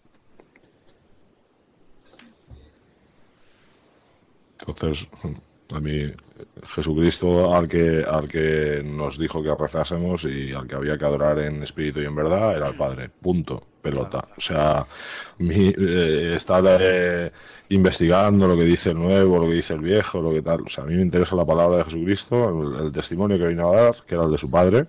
Entonces, a mí Jesucristo al que al que nos dijo que rezásemos y al que había que adorar en espíritu y en verdad era el Padre. Punto. Pelota. O sea, mi, eh, estar eh, investigando lo que dice el nuevo, lo que dice el viejo, lo que tal. O sea, a mí me interesa la palabra de Jesucristo, el, el testimonio que vino a dar, que era el de su Padre.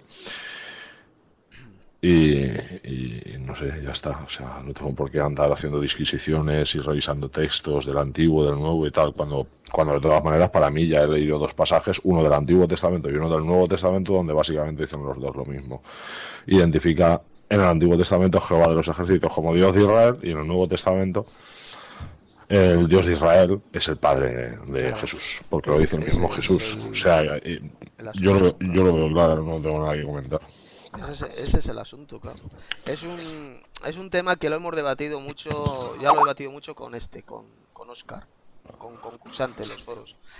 Y, y no sé, ya está. O sea, no tengo por qué andar haciendo disquisiciones y revisando textos del Antiguo, del Nuevo y tal, cuando, cuando de todas maneras para mí ya he leído dos pasajes, uno del Antiguo Testamento y uno del Nuevo Testamento, donde básicamente dicen los dos lo mismo. Identifica en el Antiguo Testamento Jehová de los ejércitos como Dios de Israel, y en el Nuevo Testamento el Dios de Israel es el Padre de Claro. Jesús, porque lo dice el mismo Ese es Jesús. el- O sea, y- el asunto. yo lo, yo lo veo claro, no tengo nada que comentar. Ese, ese es el asunto, claro. Es un, es un tema que lo hemos debatido mucho, ya lo he debatido mucho con este, con, con Oscar, con concursante en los foros.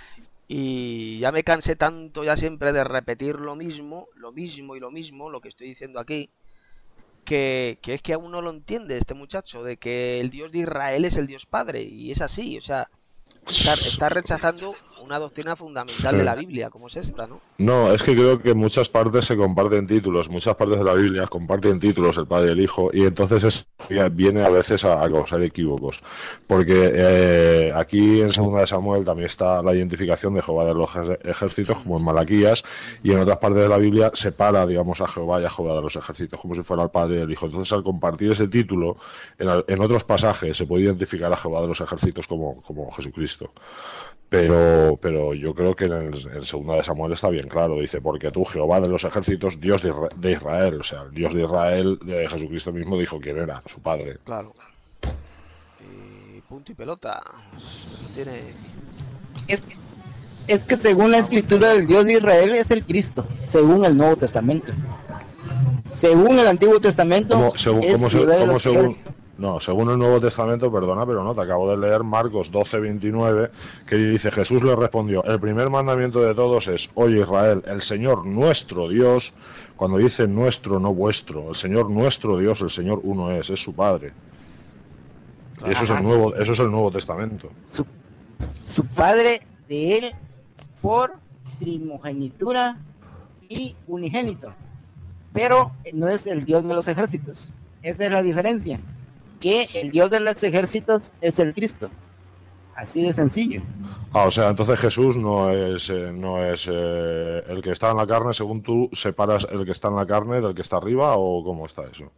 y ya me cansé tanto ya siempre de repetir lo mismo, lo mismo y lo mismo, lo que estoy diciendo aquí, que, que es que aún no lo entiende este muchacho, de que el Dios de Israel es el Dios Padre, y es así, o sea, está, está rechazando una doctrina fundamental de la Biblia, como es esta, ¿no? No, es que creo que en muchas partes se comparten títulos, muchas partes de la Biblia comparten títulos el Padre y el Hijo, y entonces eso viene a veces a, a causar equívocos, porque eh, aquí en Segunda de Samuel también está la identificación de Jehová de los ejércitos, como en Malaquías, y en otras partes de la Biblia separa, digamos, a Jehová y a Jehová de los ejércitos, como si fuera el Padre y el Hijo. Entonces, al compartir ese título, en, en otros pasajes se puede identificar a Jehová de los ejércitos como, como Jesucristo. Pero, pero yo creo que en, el, en Segunda de Samuel está bien claro, dice, porque tú, Jehová de los ejércitos, Dios de Israel, de Israel, o sea, el Dios de Israel, de Jesucristo mismo dijo quién era, su padre. Claro. Y punto y pelota. Tiene... Es, es que según la escritura del Dios de Israel es el Cristo, según el Nuevo Testamento. Según el Antiguo Testamento, ¿Cómo, según, es cómo, se, Jehová de cómo los según, ejércitos. no, según el Nuevo Testamento, perdona, pero no, te acabo de leer Marcos doce veintinueve, que dice, Jesús le respondió, el primer mandamiento de todos es, oye Israel, el Señor nuestro Dios, cuando dice nuestro, no vuestro, el Señor nuestro Dios, el Señor uno es, es su Padre. Y eso es el Nuevo, eso es el Nuevo Testamento. Su, su Padre de él por primogenitura y unigénito. Pero no es el Dios de los ejércitos. Esa es la diferencia. Que el Dios de los ejércitos es el Cristo. Así de sencillo. Ah, o sea, entonces Jesús no es eh, no es eh, el que está en la carne, según tú separas el que está en la carne del que está arriba, ¿o cómo está eso?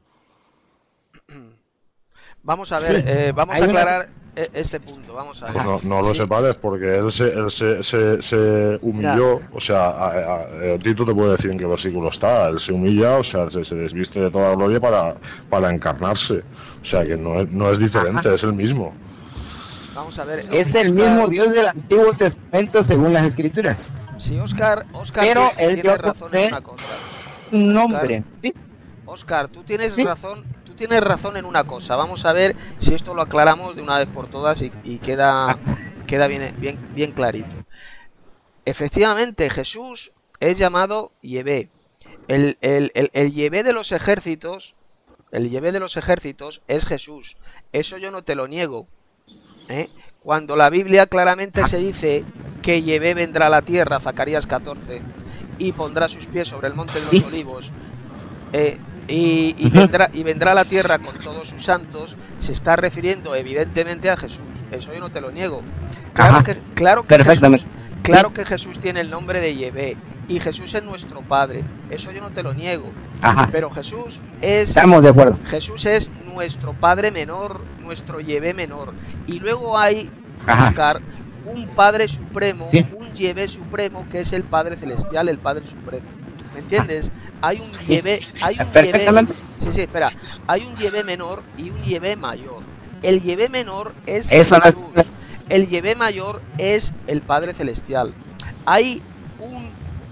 Vamos a ver, Sí, eh, vamos a hay una- aclarar e- este punto, vamos a ver. Pues no, no lo Sí. separes, porque él se, él se, se, se humilló, o sea, a, a, a, Tito te puede decir en qué versículo está, él se humilla, o sea, se, se desviste de toda gloria para, para encarnarse, o sea, que no es, no es diferente, Ajá. es el mismo. Vamos a ver. Es el Oscar- mismo Dios del Antiguo Testamento según las escrituras. Sí, Oscar, Oscar Pero tiene, él tiene dio razón fe- en una cosa. Un nombre. ¿Sí? Oscar, tú tienes Sí. razón, tú tienes razón en una cosa. Vamos a ver si esto lo aclaramos de una vez por todas y, y queda queda bien, bien bien clarito. Efectivamente, Jesús es llamado Yahvé. El el el, el Yahvé de los ejércitos, el Yahvé de los ejércitos es Jesús. Eso yo no te lo niego. ¿eh? Cuando la Biblia claramente se dice que Yahvé vendrá a la tierra, Zacarías catorce, y pondrá sus pies sobre el monte de los Sí. olivos, eh, y, y, Ujú. vendrá, y vendrá a la tierra con todos sus santos, se está refiriendo evidentemente a Jesús. Eso yo no te lo niego. Claro Ajá. que, claro que Perfectamente. Jesús, claro que Jesús tiene el nombre de Yahvé, y Jesús es nuestro Padre. Eso yo no te lo niego. Ajá. Pero Jesús es... Estamos de acuerdo. Jesús es nuestro Padre menor, nuestro Yahvé menor. Y luego hay, Ajá. Oscar, un Padre Supremo, Sí. un Yahvé Supremo, que es el Padre Celestial, el Padre Supremo. ¿Me entiendes? Hay un Sí. Yahvé, hay un Yahvé, Perfectamente. sí, sí, espera, hay un Yahvé menor y un Yahvé mayor. El Yahvé menor es Eso no es- Jesús. El Yahvé mayor es el Padre Celestial. Hay un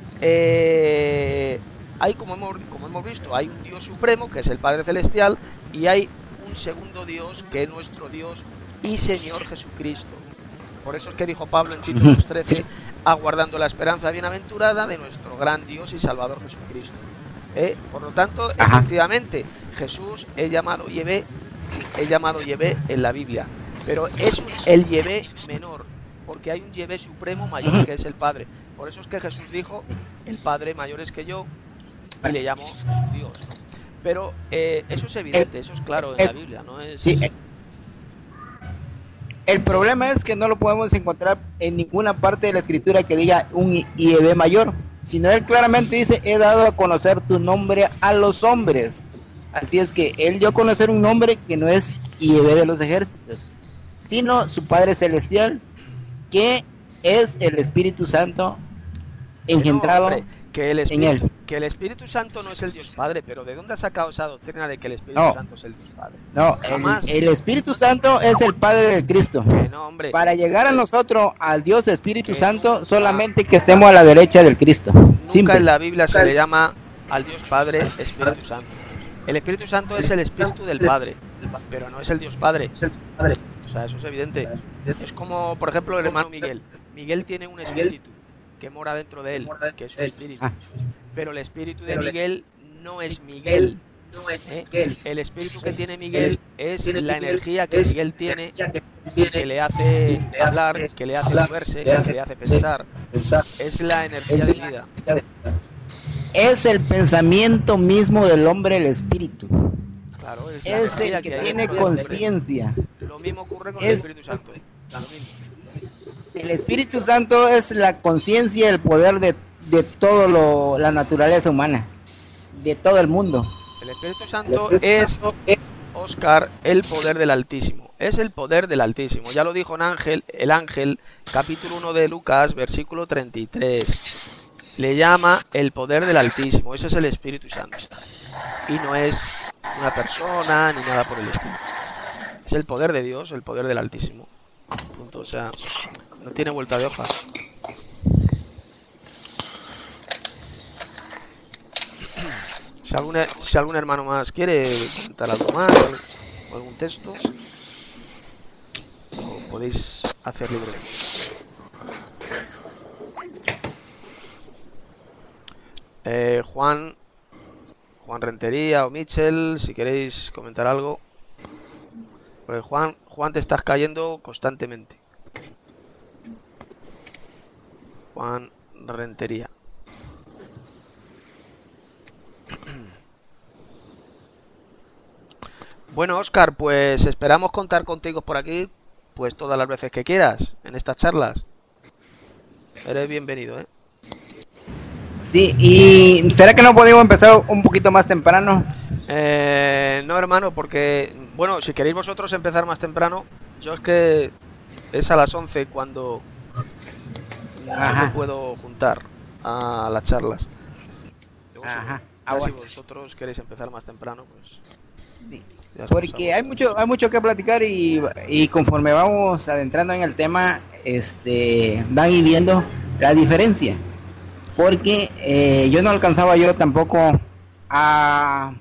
eh, hay como hemos, como hemos visto, hay un Dios supremo que es el Padre Celestial, y hay un segundo Dios que es nuestro Dios y Señor Jesucristo. Por eso es que dijo Pablo en Tito Ujú. dos trece, aguardando la esperanza bienaventurada de nuestro gran Dios y Salvador Jesucristo. ¿Eh? Por lo tanto, Ajá. efectivamente, Jesús es llamado Yahvé, es llamado Yahvé en la Biblia, pero es un- el Yahvé menor, porque hay un Yahvé supremo mayor que es el Padre. Por eso es que Jesús dijo, el Padre mayor es que yo, y le llamo su Dios, ¿no? Pero eh, eso es evidente, eso es claro en el- la Biblia, no es... Sí, eh, el problema es que no lo podemos encontrar en ninguna parte de la escritura que diga un I- Yahvé mayor, sino él claramente dice, he dado a conocer tu nombre a los hombres. Así es que él dio a conocer un nombre que no es Yahvé de los ejércitos, sino su Padre Celestial, que es el Espíritu Santo Que no, engendrado hombre, que el en Espíritu, él. que el Espíritu Santo no es el Dios Padre, pero ¿de dónde ha sacado esa doctrina de que el Espíritu No. Santo es el Dios Padre? No, Jamás. el, el Espíritu Santo es el Padre de Cristo. Que no, hombre. Para llegar a nosotros, al Dios Espíritu Que Santo, nunca- solamente que estemos a la derecha del Cristo. Nunca Simple. en la Biblia se le llama al Dios Padre Espíritu Santo. El Espíritu Santo es el Espíritu del Padre, pero no es el Dios Padre. O sea, eso es evidente. Es como, por ejemplo, el hermano Miguel. Miguel tiene un espíritu que mora dentro de él, que es su espíritu. Ah. Pero el espíritu de Miguel no es Miguel. ¿eh? El espíritu que tiene Miguel es la energía que Miguel tiene, que le hace hablar, que le hace moverse, que le hace pensar. Es la energía de vida. Es el pensamiento mismo del hombre, el espíritu. Claro, es, la Es energía el que hay tiene dentro del hombre. conciencia. Lo mismo ocurre con el Es- Espíritu Santo. Lo mismo. El Espíritu Santo es la conciencia, el poder de, de todo lo, la naturaleza humana, de todo el mundo. El Espíritu Santo es, Oscar, el poder del Altísimo. Es el poder del Altísimo. Ya lo dijo en ángel, el ángel, capítulo uno de Lucas, versículo treinta y tres. Le llama el poder del Altísimo. Ese es el Espíritu Santo. Y no es una persona ni nada por el estilo. Es el poder de Dios, el poder del Altísimo. Punto. O sea, no tiene vuelta de hoja. Si algún, si algún hermano más quiere comentar algo más o algún texto, lo podéis hacer libremente. Eh, Juan, Juan Rentería o Michel, si queréis comentar algo. Porque Juan, Juan te estás cayendo constantemente. Juan Rentería. Bueno, Óscar, pues esperamos contar contigo por aquí, pues todas las veces que quieras, en estas charlas. Eres bienvenido, ¿eh? Sí, y ¿será que no podemos empezar un poquito más temprano? Eh, no, hermano, porque, bueno, si queréis vosotros empezar más temprano, yo es que es a las once cuando yo Ajá. me puedo juntar a las charlas. Luego, si- Ajá. ya Ah, si bueno. vosotros queréis empezar más temprano, pues Sí. ya os Porque pasamos. hay mucho, hay mucho que platicar y, y conforme vamos adentrando en el tema, este, van a ir viendo la diferencia. Porque eh, yo no alcanzaba yo tampoco a,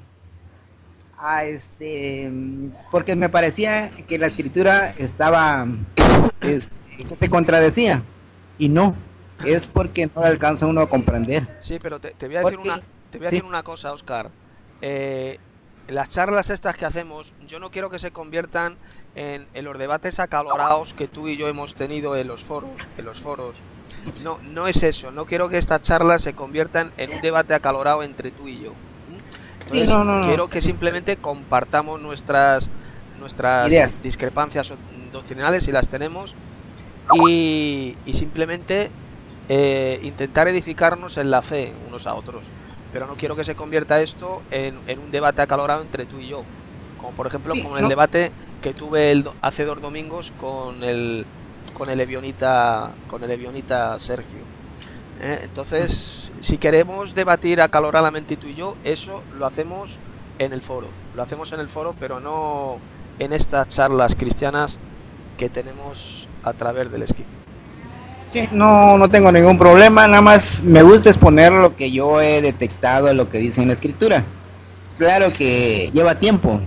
a este, porque me parecía que la escritura estaba, este, que se contradecía y no, es porque no la alcanza uno a comprender. Sí, pero te, te voy a decir Porque- una, te voy a sí. decir una cosa, Óscar. Eh, las charlas estas que hacemos, yo no quiero que se conviertan en, en los debates acalorados que tú y yo hemos tenido en los foros, en los foros. No, no es eso. No quiero que estas charlas se conviertan en un debate acalorado entre tú y yo. Sí, Entonces, no, no, no. quiero que simplemente compartamos nuestras nuestras Ideas. discrepancias doctrinales si las tenemos y, y simplemente eh, intentar edificarnos en la fe unos a otros. Pero no quiero que se convierta esto en, en un debate acalorado entre tú y yo. Como por ejemplo Sí, con el no. debate que tuve el, do- hace dos domingos con el con el evionita con el evionita Sergio. ¿Eh? Entonces, si queremos debatir acaloradamente tú y yo, eso lo hacemos en el foro. Lo hacemos en el foro, pero no en estas charlas cristianas que tenemos a través del esquí. Sí, no, no tengo ningún problema, nada más me gusta exponer lo que yo he detectado, lo que dice en la escritura. Claro que lleva tiempo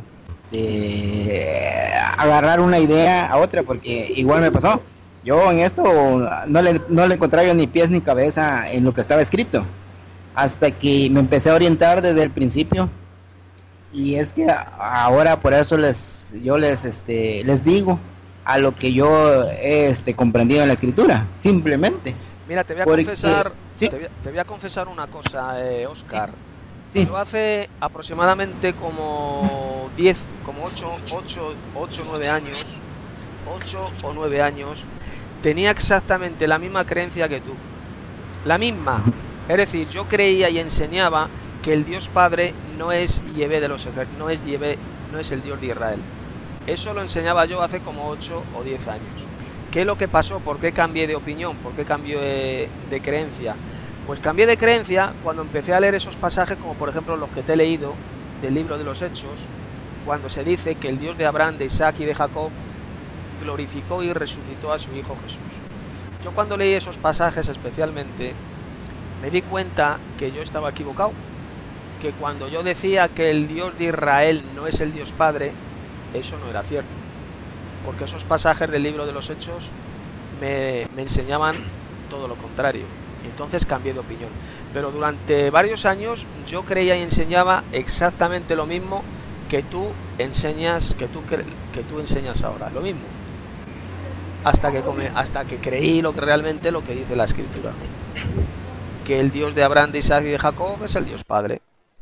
de agarrar una idea a otra, porque igual me pasó. Yo en esto no le, no le encontraba yo ni pies ni cabeza en lo que estaba escrito, hasta que me empecé a orientar desde el principio. Y es que ahora por eso les, yo les, este, les digo a lo que yo he este, comprendido en la escritura, simplemente. Mira, te voy a Porque- confesar, sí. te, voy a, te voy a confesar una cosa, eh, Oscar. Sí. Yo hace aproximadamente como diez, como ocho, ocho, ocho, nueve años, ocho o nueve años, tenía exactamente la misma creencia que tú. La misma. Es decir, yo creía y enseñaba que el Dios Padre no es Yahvé de los ejércitos, no es Yahvé, no es el Dios de Israel. Eso lo enseñaba yo hace como ocho o diez años. ¿Qué es lo que pasó? ¿Por qué cambié de opinión? ¿Por qué cambié de, de creencia? Pues cambié de creencia cuando empecé a leer esos pasajes, como por ejemplo los que te he leído del libro de los Hechos, cuando se dice que el Dios de Abraham, de Isaac y de Jacob glorificó y resucitó a su Hijo Jesús. Yo cuando leí esos pasajes especialmente, me di cuenta que yo estaba equivocado, que cuando yo decía que el Dios de Israel no es el Dios Padre, eso no era cierto, porque esos pasajes del libro de los Hechos me, me enseñaban todo lo contrario. Entonces cambié de opinión. Pero durante varios años yo creía y enseñaba exactamente lo mismo que tú enseñas, que tú que tú enseñas ahora, lo mismo. Hasta que come, hasta que creí lo que realmente lo que dice la Escritura, que el Dios de Abraham, de Isaac y de Jacob es el Dios Padre.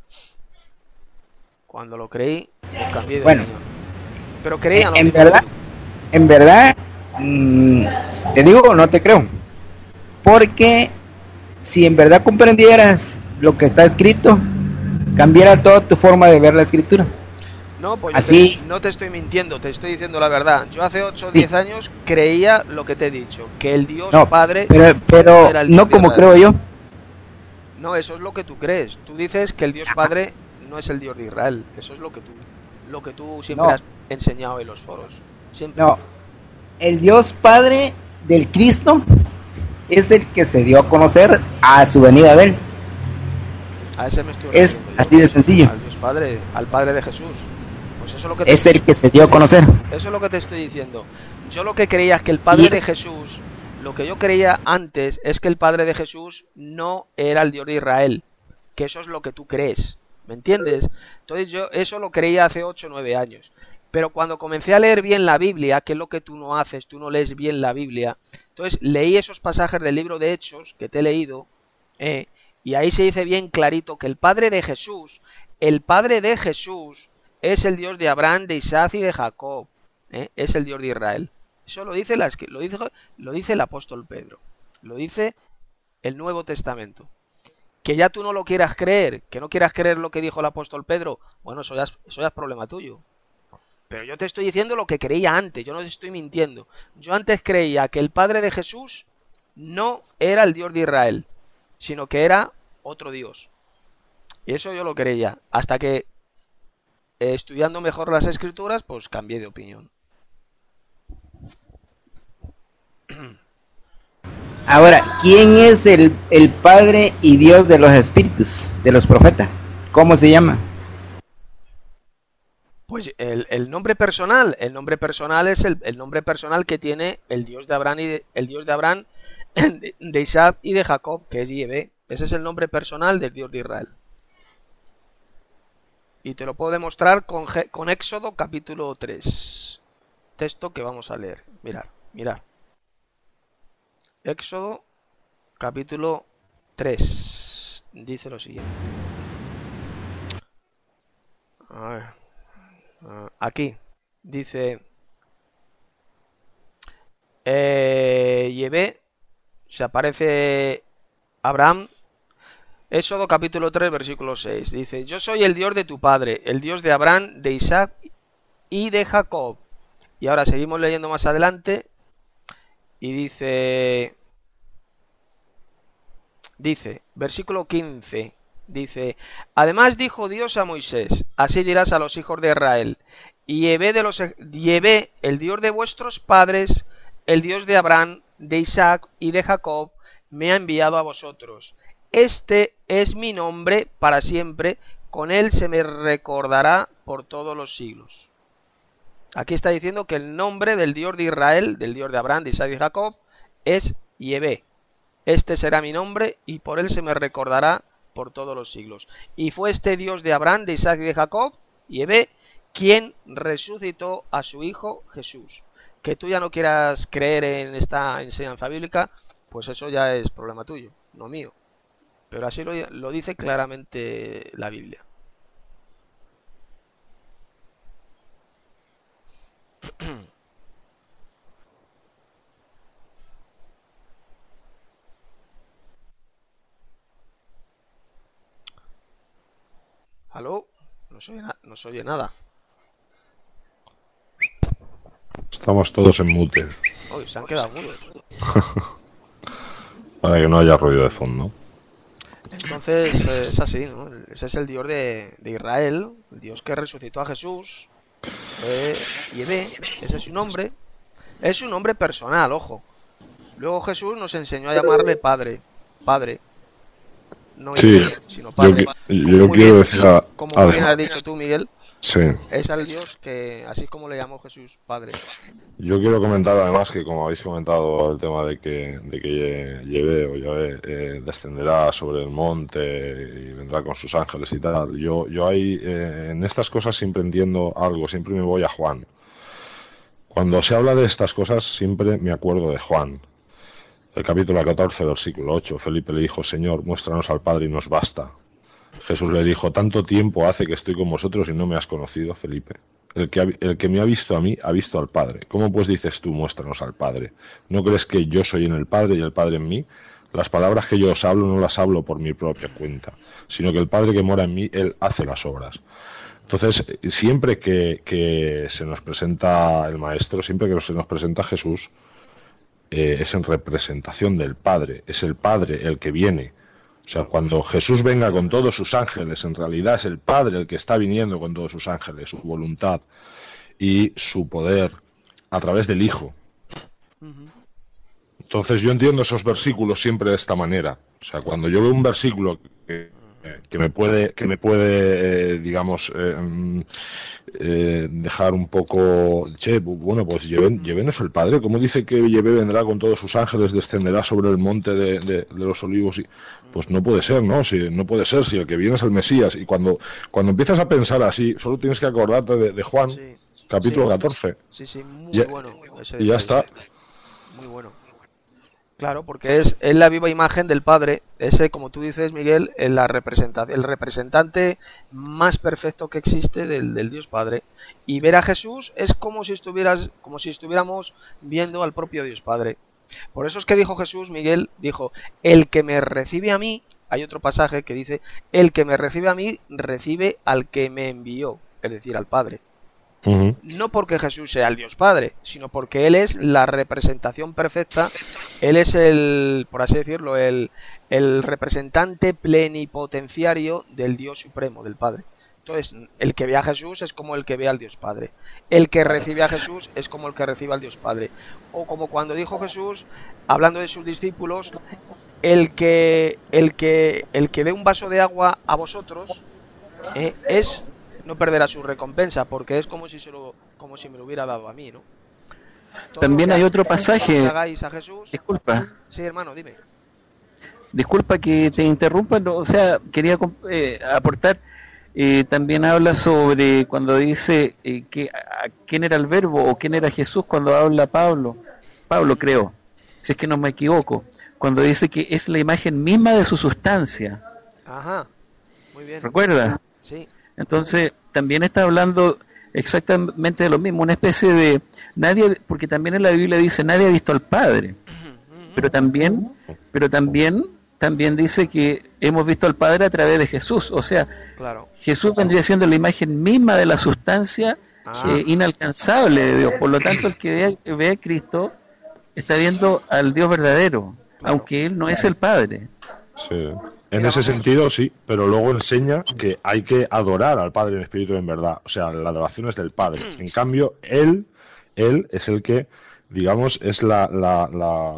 Cuando lo creí, lo cambié de Bueno, opinión. Pero creía lo en mismo. verdad, en verdad, mmm, te digo, no te creo. Porque si en verdad comprendieras lo que está escrito, cambiara toda tu forma de ver la Escritura. No, pues Así, yo te, no te estoy mintiendo, te estoy diciendo la verdad. Yo hace ocho o sí. diez años creía lo que te he dicho, que el Dios No, Padre pero, pero era el Dios no de como Israel. creo yo. No, eso es lo que tú crees. Tú dices que el Dios Padre no es el Dios de Israel. Eso es lo que tú, lo que tú siempre No. has enseñado en los foros. Siempre. No, el Dios Padre del Cristo es el que se dio a conocer a su venida de él. A ese me estoy Es refiriendo yo. así de sencillo. Al Dios Padre, al Padre de Jesús. Pues eso es lo que te, Es el que se dio a conocer. eso es lo que te estoy diciendo. Yo lo que creía es que el Padre Y- de Jesús, lo que yo creía antes es que el Padre de Jesús no era el Dios de Israel. Que eso es lo que tú crees. ¿Me entiendes? Entonces yo eso lo creía hace ocho o nueve años. Pero cuando comencé a leer bien la Biblia, que es lo que tú no haces, tú no lees bien la Biblia, entonces leí esos pasajes del libro de Hechos que te he leído, eh, y ahí se dice bien clarito que el Padre de Jesús, el Padre de Jesús es el Dios de Abraham, de Isaac y de Jacob, eh, es el Dios de Israel. Eso lo dice, la, lo, dice, lo dice el apóstol Pedro, lo dice el Nuevo Testamento. Que ya tú no lo quieras creer, que no quieras creer lo que dijo el apóstol Pedro, bueno, eso ya es, eso ya es problema tuyo. Pero yo te estoy diciendo lo que creía antes, yo no te estoy mintiendo. Yo antes creía que el Padre de Jesús no era el Dios de Israel, sino que era otro Dios. Y eso yo lo creía. Hasta que, eh, estudiando mejor las Escrituras, pues cambié de opinión. Ahora, ¿quién es el, el Padre y Dios de los espíritus, de los profetas? ¿Cómo se llama? Pues el, el nombre personal, el nombre personal es el, el nombre personal que tiene el Dios de Abraham y de, el Dios de Abraham, de, de Isaac y de Jacob, que es Yahvé. Ese es el nombre personal del Dios de Israel. Y te lo puedo demostrar con, con Éxodo capítulo tres. Texto que vamos a leer. Mirad, mirad. Éxodo capítulo tres. Dice lo siguiente. A ver. Uh, aquí. Dice. Eh, Yahvé. Se aparece Abraham. Éxodo capítulo tres, versículo seis. Dice: Yo soy el Dios de tu padre, el Dios de Abraham, de Isaac y de Jacob. Y ahora seguimos leyendo más adelante. Y dice... Dice, versículo quince. Dice: Además dijo Dios a Moisés: Así dirás a los hijos de Israel: Yahvé, de los, Yahvé, el Dios de vuestros padres, el Dios de Abraham, de Isaac y de Jacob, me ha enviado a vosotros. Este es mi nombre para siempre, con él se me recordará por todos los siglos. Aquí está diciendo que el nombre del Dios de Israel, del Dios de Abraham, de Isaac y de Jacob, es Yahvé. Este será mi nombre y por él se me recordará por todos los siglos. Y fue este Dios de Abraham, de Isaac y de Jacob, Yahvé, quien resucitó a su hijo Jesús. Que tú ya no quieras creer en esta enseñanza bíblica, pues eso ya es problema tuyo, no mío. Pero así lo, lo dice claramente la Biblia. ¿Aló? No se oye, na no se oye nada. Estamos todos en mute. Uy, se han quedado mudos. Para que no haya ruido de fondo. Entonces es así, ¿no? Ese es el Dios de, de Israel, el Dios que resucitó a Jesús. Eh, Yahvé, ese es su nombre. Es su nombre personal, ojo. Luego Jesús nos enseñó a llamarle Padre. Padre. No Sí, Yahvé, sino Padre. yo, yo Como quiero bien, decir a, como a, muy bien has dicho tú, Miguel. Sí. Es al Dios que, así como le llamó Jesús Padre. Yo quiero comentar además que, como habéis comentado, el tema de que, de que Yahvé o Yahvé eh, descenderá sobre el monte y vendrá con sus ángeles y tal. Yo, yo ahí, eh, en estas cosas siempre entiendo algo, siempre me voy a Juan. Cuando se habla de estas cosas siempre me acuerdo de Juan. El capítulo catorce, versículo ocho. Felipe le dijo: Señor, muéstranos al Padre y nos basta. Jesús le dijo: tanto tiempo hace que estoy con vosotros y no me has conocido, Felipe. El que, ha, el que me ha visto a mí, ha visto al Padre. ¿Cómo pues dices tú, muéstranos al Padre? ¿No crees que yo soy en el Padre y el Padre en mí? Las palabras que yo os hablo no las hablo por mi propia cuenta, sino que el Padre que mora en mí, Él hace las obras. Entonces, siempre que, que se nos presenta el Maestro, siempre que se nos presenta Jesús, eh, es en representación del Padre. Es el Padre el que viene. O sea, cuando Jesús venga con todos sus ángeles, en realidad es el Padre el que está viniendo con todos sus ángeles, su voluntad y su poder a través del Hijo. Entonces yo entiendo esos versículos siempre de esta manera. O sea, cuando yo veo un versículo que, que me puede, que me puede, eh, digamos, eh, eh, dejar un poco, che, bueno, pues Yahvé no es el Padre. ¿Cómo dice que Yahvé vendrá con todos sus ángeles, descenderá sobre el monte de, de, de los olivos? Y, pues no puede ser, ¿no? Si, no puede ser, si el que viene es el Mesías. Y cuando, cuando empiezas a pensar así, solo tienes que acordarte de, de Juan, sí, capítulo sí, catorce. Sí, sí, muy y, bueno. Ese y ya está. Muy bueno. Claro, porque es, es la viva imagen del Padre, ese, como tú dices, Miguel, el, la representación, el representante más perfecto que existe del, del Dios Padre. Y ver a Jesús es como si estuvieras, como si estuviéramos viendo al propio Dios Padre. Por eso es que dijo Jesús, Miguel, dijo: el que me recibe a mí, hay otro pasaje que dice: el que me recibe a mí, recibe al que me envió, es decir, al Padre. Uh-huh. No porque Jesús sea el Dios Padre, sino porque Él es la representación perfecta, Él es el, por así decirlo, el, el representante plenipotenciario del Dios Supremo, del Padre. Entonces, el que ve a Jesús es como el que ve al Dios Padre. El que recibe a Jesús es como el que recibe al Dios Padre. O como cuando dijo Jesús, hablando de sus discípulos, el que, el que, el que dé un vaso de agua a vosotros eh, es... no perderá su recompensa, porque es como si se lo, como si me lo hubiera dado a mí, ¿no? Todo También hay otro pasaje. A Jesús, disculpa. Sí, hermano, dime. Disculpa que te interrumpa, no, o sea, quería eh, aportar. Eh, también habla sobre cuando dice eh, que a, quién era el verbo o quién era Jesús cuando habla Pablo. Pablo, creo, si es que no me equivoco, cuando dice que es la imagen misma de su sustancia. Ajá. Muy bien. ¿Recuerda? Sí. Entonces, también está hablando exactamente de lo mismo, una especie de nadie, porque también en la Biblia dice nadie ha visto al Padre, pero también, pero también, también dice que hemos visto al Padre a través de Jesús, o sea, claro. Jesús vendría siendo la imagen misma de la sustancia ah. eh, inalcanzable de Dios, por lo tanto el que ve, ve a Cristo está viendo al Dios verdadero, claro. aunque Él no es el Padre. Sí. En ese sentido, sí, pero luego enseña que hay que adorar al Padre en espíritu y en verdad. O sea, la adoración es del Padre. En cambio, Él, Él es el que, digamos, es la, la, la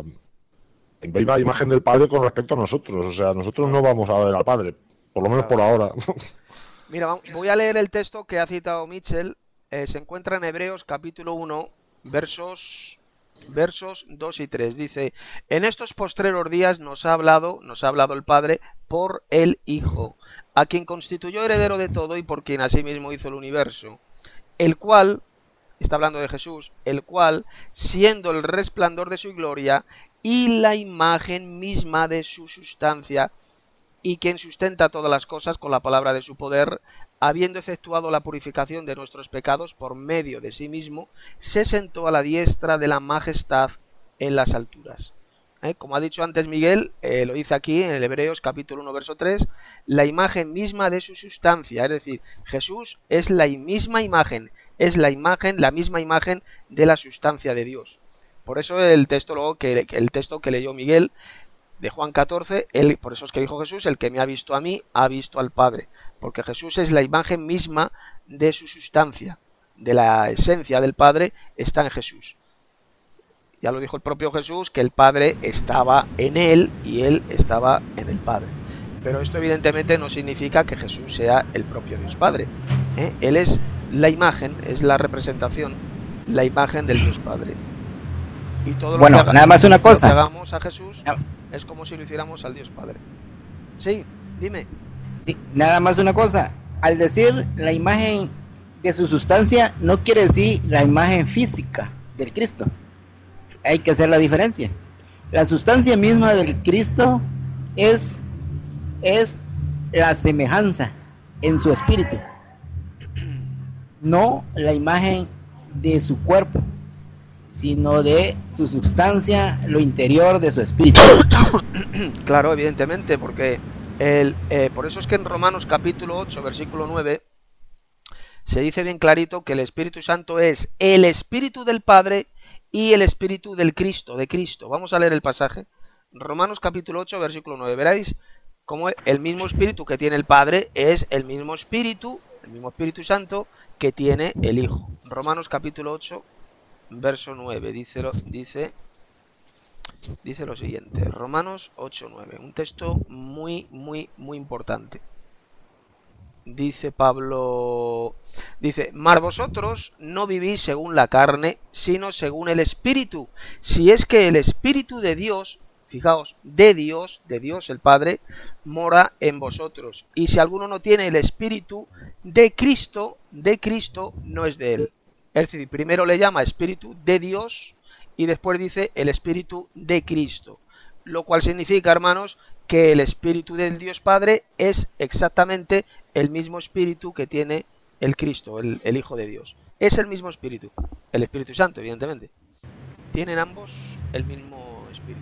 viva imagen del Padre con respecto a nosotros. O sea, nosotros no vamos a ver al Padre, por lo menos por ahora. Mira, voy a leer el texto que ha citado Mitchell. Eh, se encuentra en Hebreos capítulo uno, versos... versos dos y tres. Dice: en estos postreros días nos ha hablado, nos ha hablado el Padre por el Hijo, a quien constituyó heredero de todo y por quien asimismo hizo el universo, el cual, está hablando de Jesús, el cual, siendo el resplandor de su gloria y la imagen misma de su sustancia, y quien sustenta todas las cosas con la palabra de su poder, habiendo efectuado la purificación de nuestros pecados por medio de sí mismo, se sentó a la diestra de la majestad en las alturas. ¿Eh? Como ha dicho antes Miguel, eh, lo dice aquí en el Hebreos capítulo uno, verso tres, la imagen misma de su sustancia, es decir, Jesús es la misma imagen, es la imagen, la misma imagen de la sustancia de Dios. Por eso el texto, luego, que, el texto que leyó Miguel, de Juan catorce, él, por eso es que dijo Jesús: el que me ha visto a mí, ha visto al Padre, porque Jesús es la imagen misma de su sustancia, de la esencia del Padre, está en Jesús. Ya lo dijo el propio Jesús, que el Padre estaba en él y él estaba en el Padre. Pero esto evidentemente no significa que Jesús sea el propio Dios Padre, ¿eh? Él es la imagen, es la representación, la imagen del Dios Padre. Y todo lo bueno, que haga, nada más una cosa. Lo que hagamos a Jesús no. es como si lo hiciéramos al Dios Padre. Sí, dime. Sí, nada más una cosa. Al decir la imagen de su sustancia, no quiere decir la imagen física del Cristo. Hay que hacer la diferencia. La sustancia misma del Cristo es, es la semejanza en su espíritu, no la imagen de su cuerpo, sino de su sustancia, lo interior de su espíritu. Claro, evidentemente, porque el, eh, por eso es que en Romanos capítulo ocho, versículo nueve, se dice bien clarito que el Espíritu Santo es el Espíritu del Padre y el Espíritu del Cristo, de Cristo. Vamos a leer el pasaje. Romanos capítulo ocho, versículo nueve. Veréis cómo el mismo Espíritu que tiene el Padre es el mismo Espíritu, el mismo Espíritu Santo que tiene el Hijo. Romanos capítulo ocho, verso nueve. Dice, dice, dice lo siguiente. Romanos ocho, nueve. Un texto muy, muy, muy importante. Dice Pablo, dice, mas vosotros no vivís según la carne, sino según el Espíritu, si es que el Espíritu de Dios, fijaos, de Dios, de Dios el Padre, mora en vosotros. Y si alguno no tiene el Espíritu de Cristo, de Cristo no es de él. Es decir, primero le llama Espíritu de Dios y después dice el Espíritu de Cristo. Lo cual significa, hermanos, que el Espíritu del Dios Padre es exactamente el mismo Espíritu que tiene el Cristo, el, el Hijo de Dios. Es el mismo Espíritu, el Espíritu Santo, evidentemente. Tienen ambos el mismo Espíritu.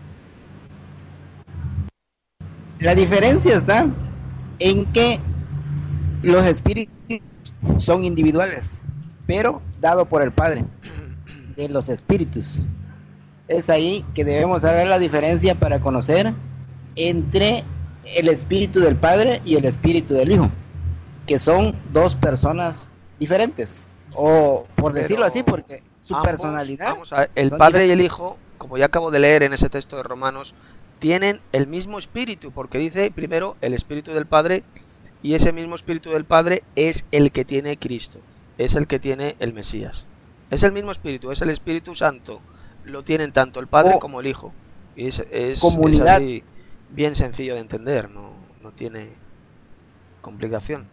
La diferencia está en que los espíritus son individuales, pero dado por el Padre, de los espíritus. Es ahí que debemos saber la diferencia para conocer entre el Espíritu del Padre y el Espíritu del Hijo, que son dos personas diferentes, o por Pero decirlo así, porque su ambos, personalidad... Vamos a ver, el Padre diferentes. Y el Hijo, como ya acabo de leer en ese texto de Romanos, tienen el mismo Espíritu, porque dice primero el Espíritu del Padre, y ese mismo Espíritu del Padre es el que tiene Cristo, es el que tiene el Mesías. Es el mismo Espíritu, es el Espíritu Santo. Lo tienen tanto el Padre oh, como el Hijo. Y es, es, comunidad. es así, bien sencillo de entender, no, no tiene complicación.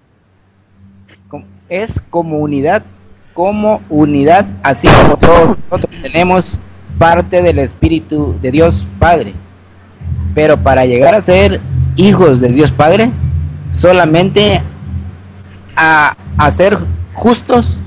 Es como unidad, como unidad, así como todos nosotros tenemos parte del Espíritu de Dios Padre. Pero para llegar a ser hijos de Dios Padre, solamente a, a ser justos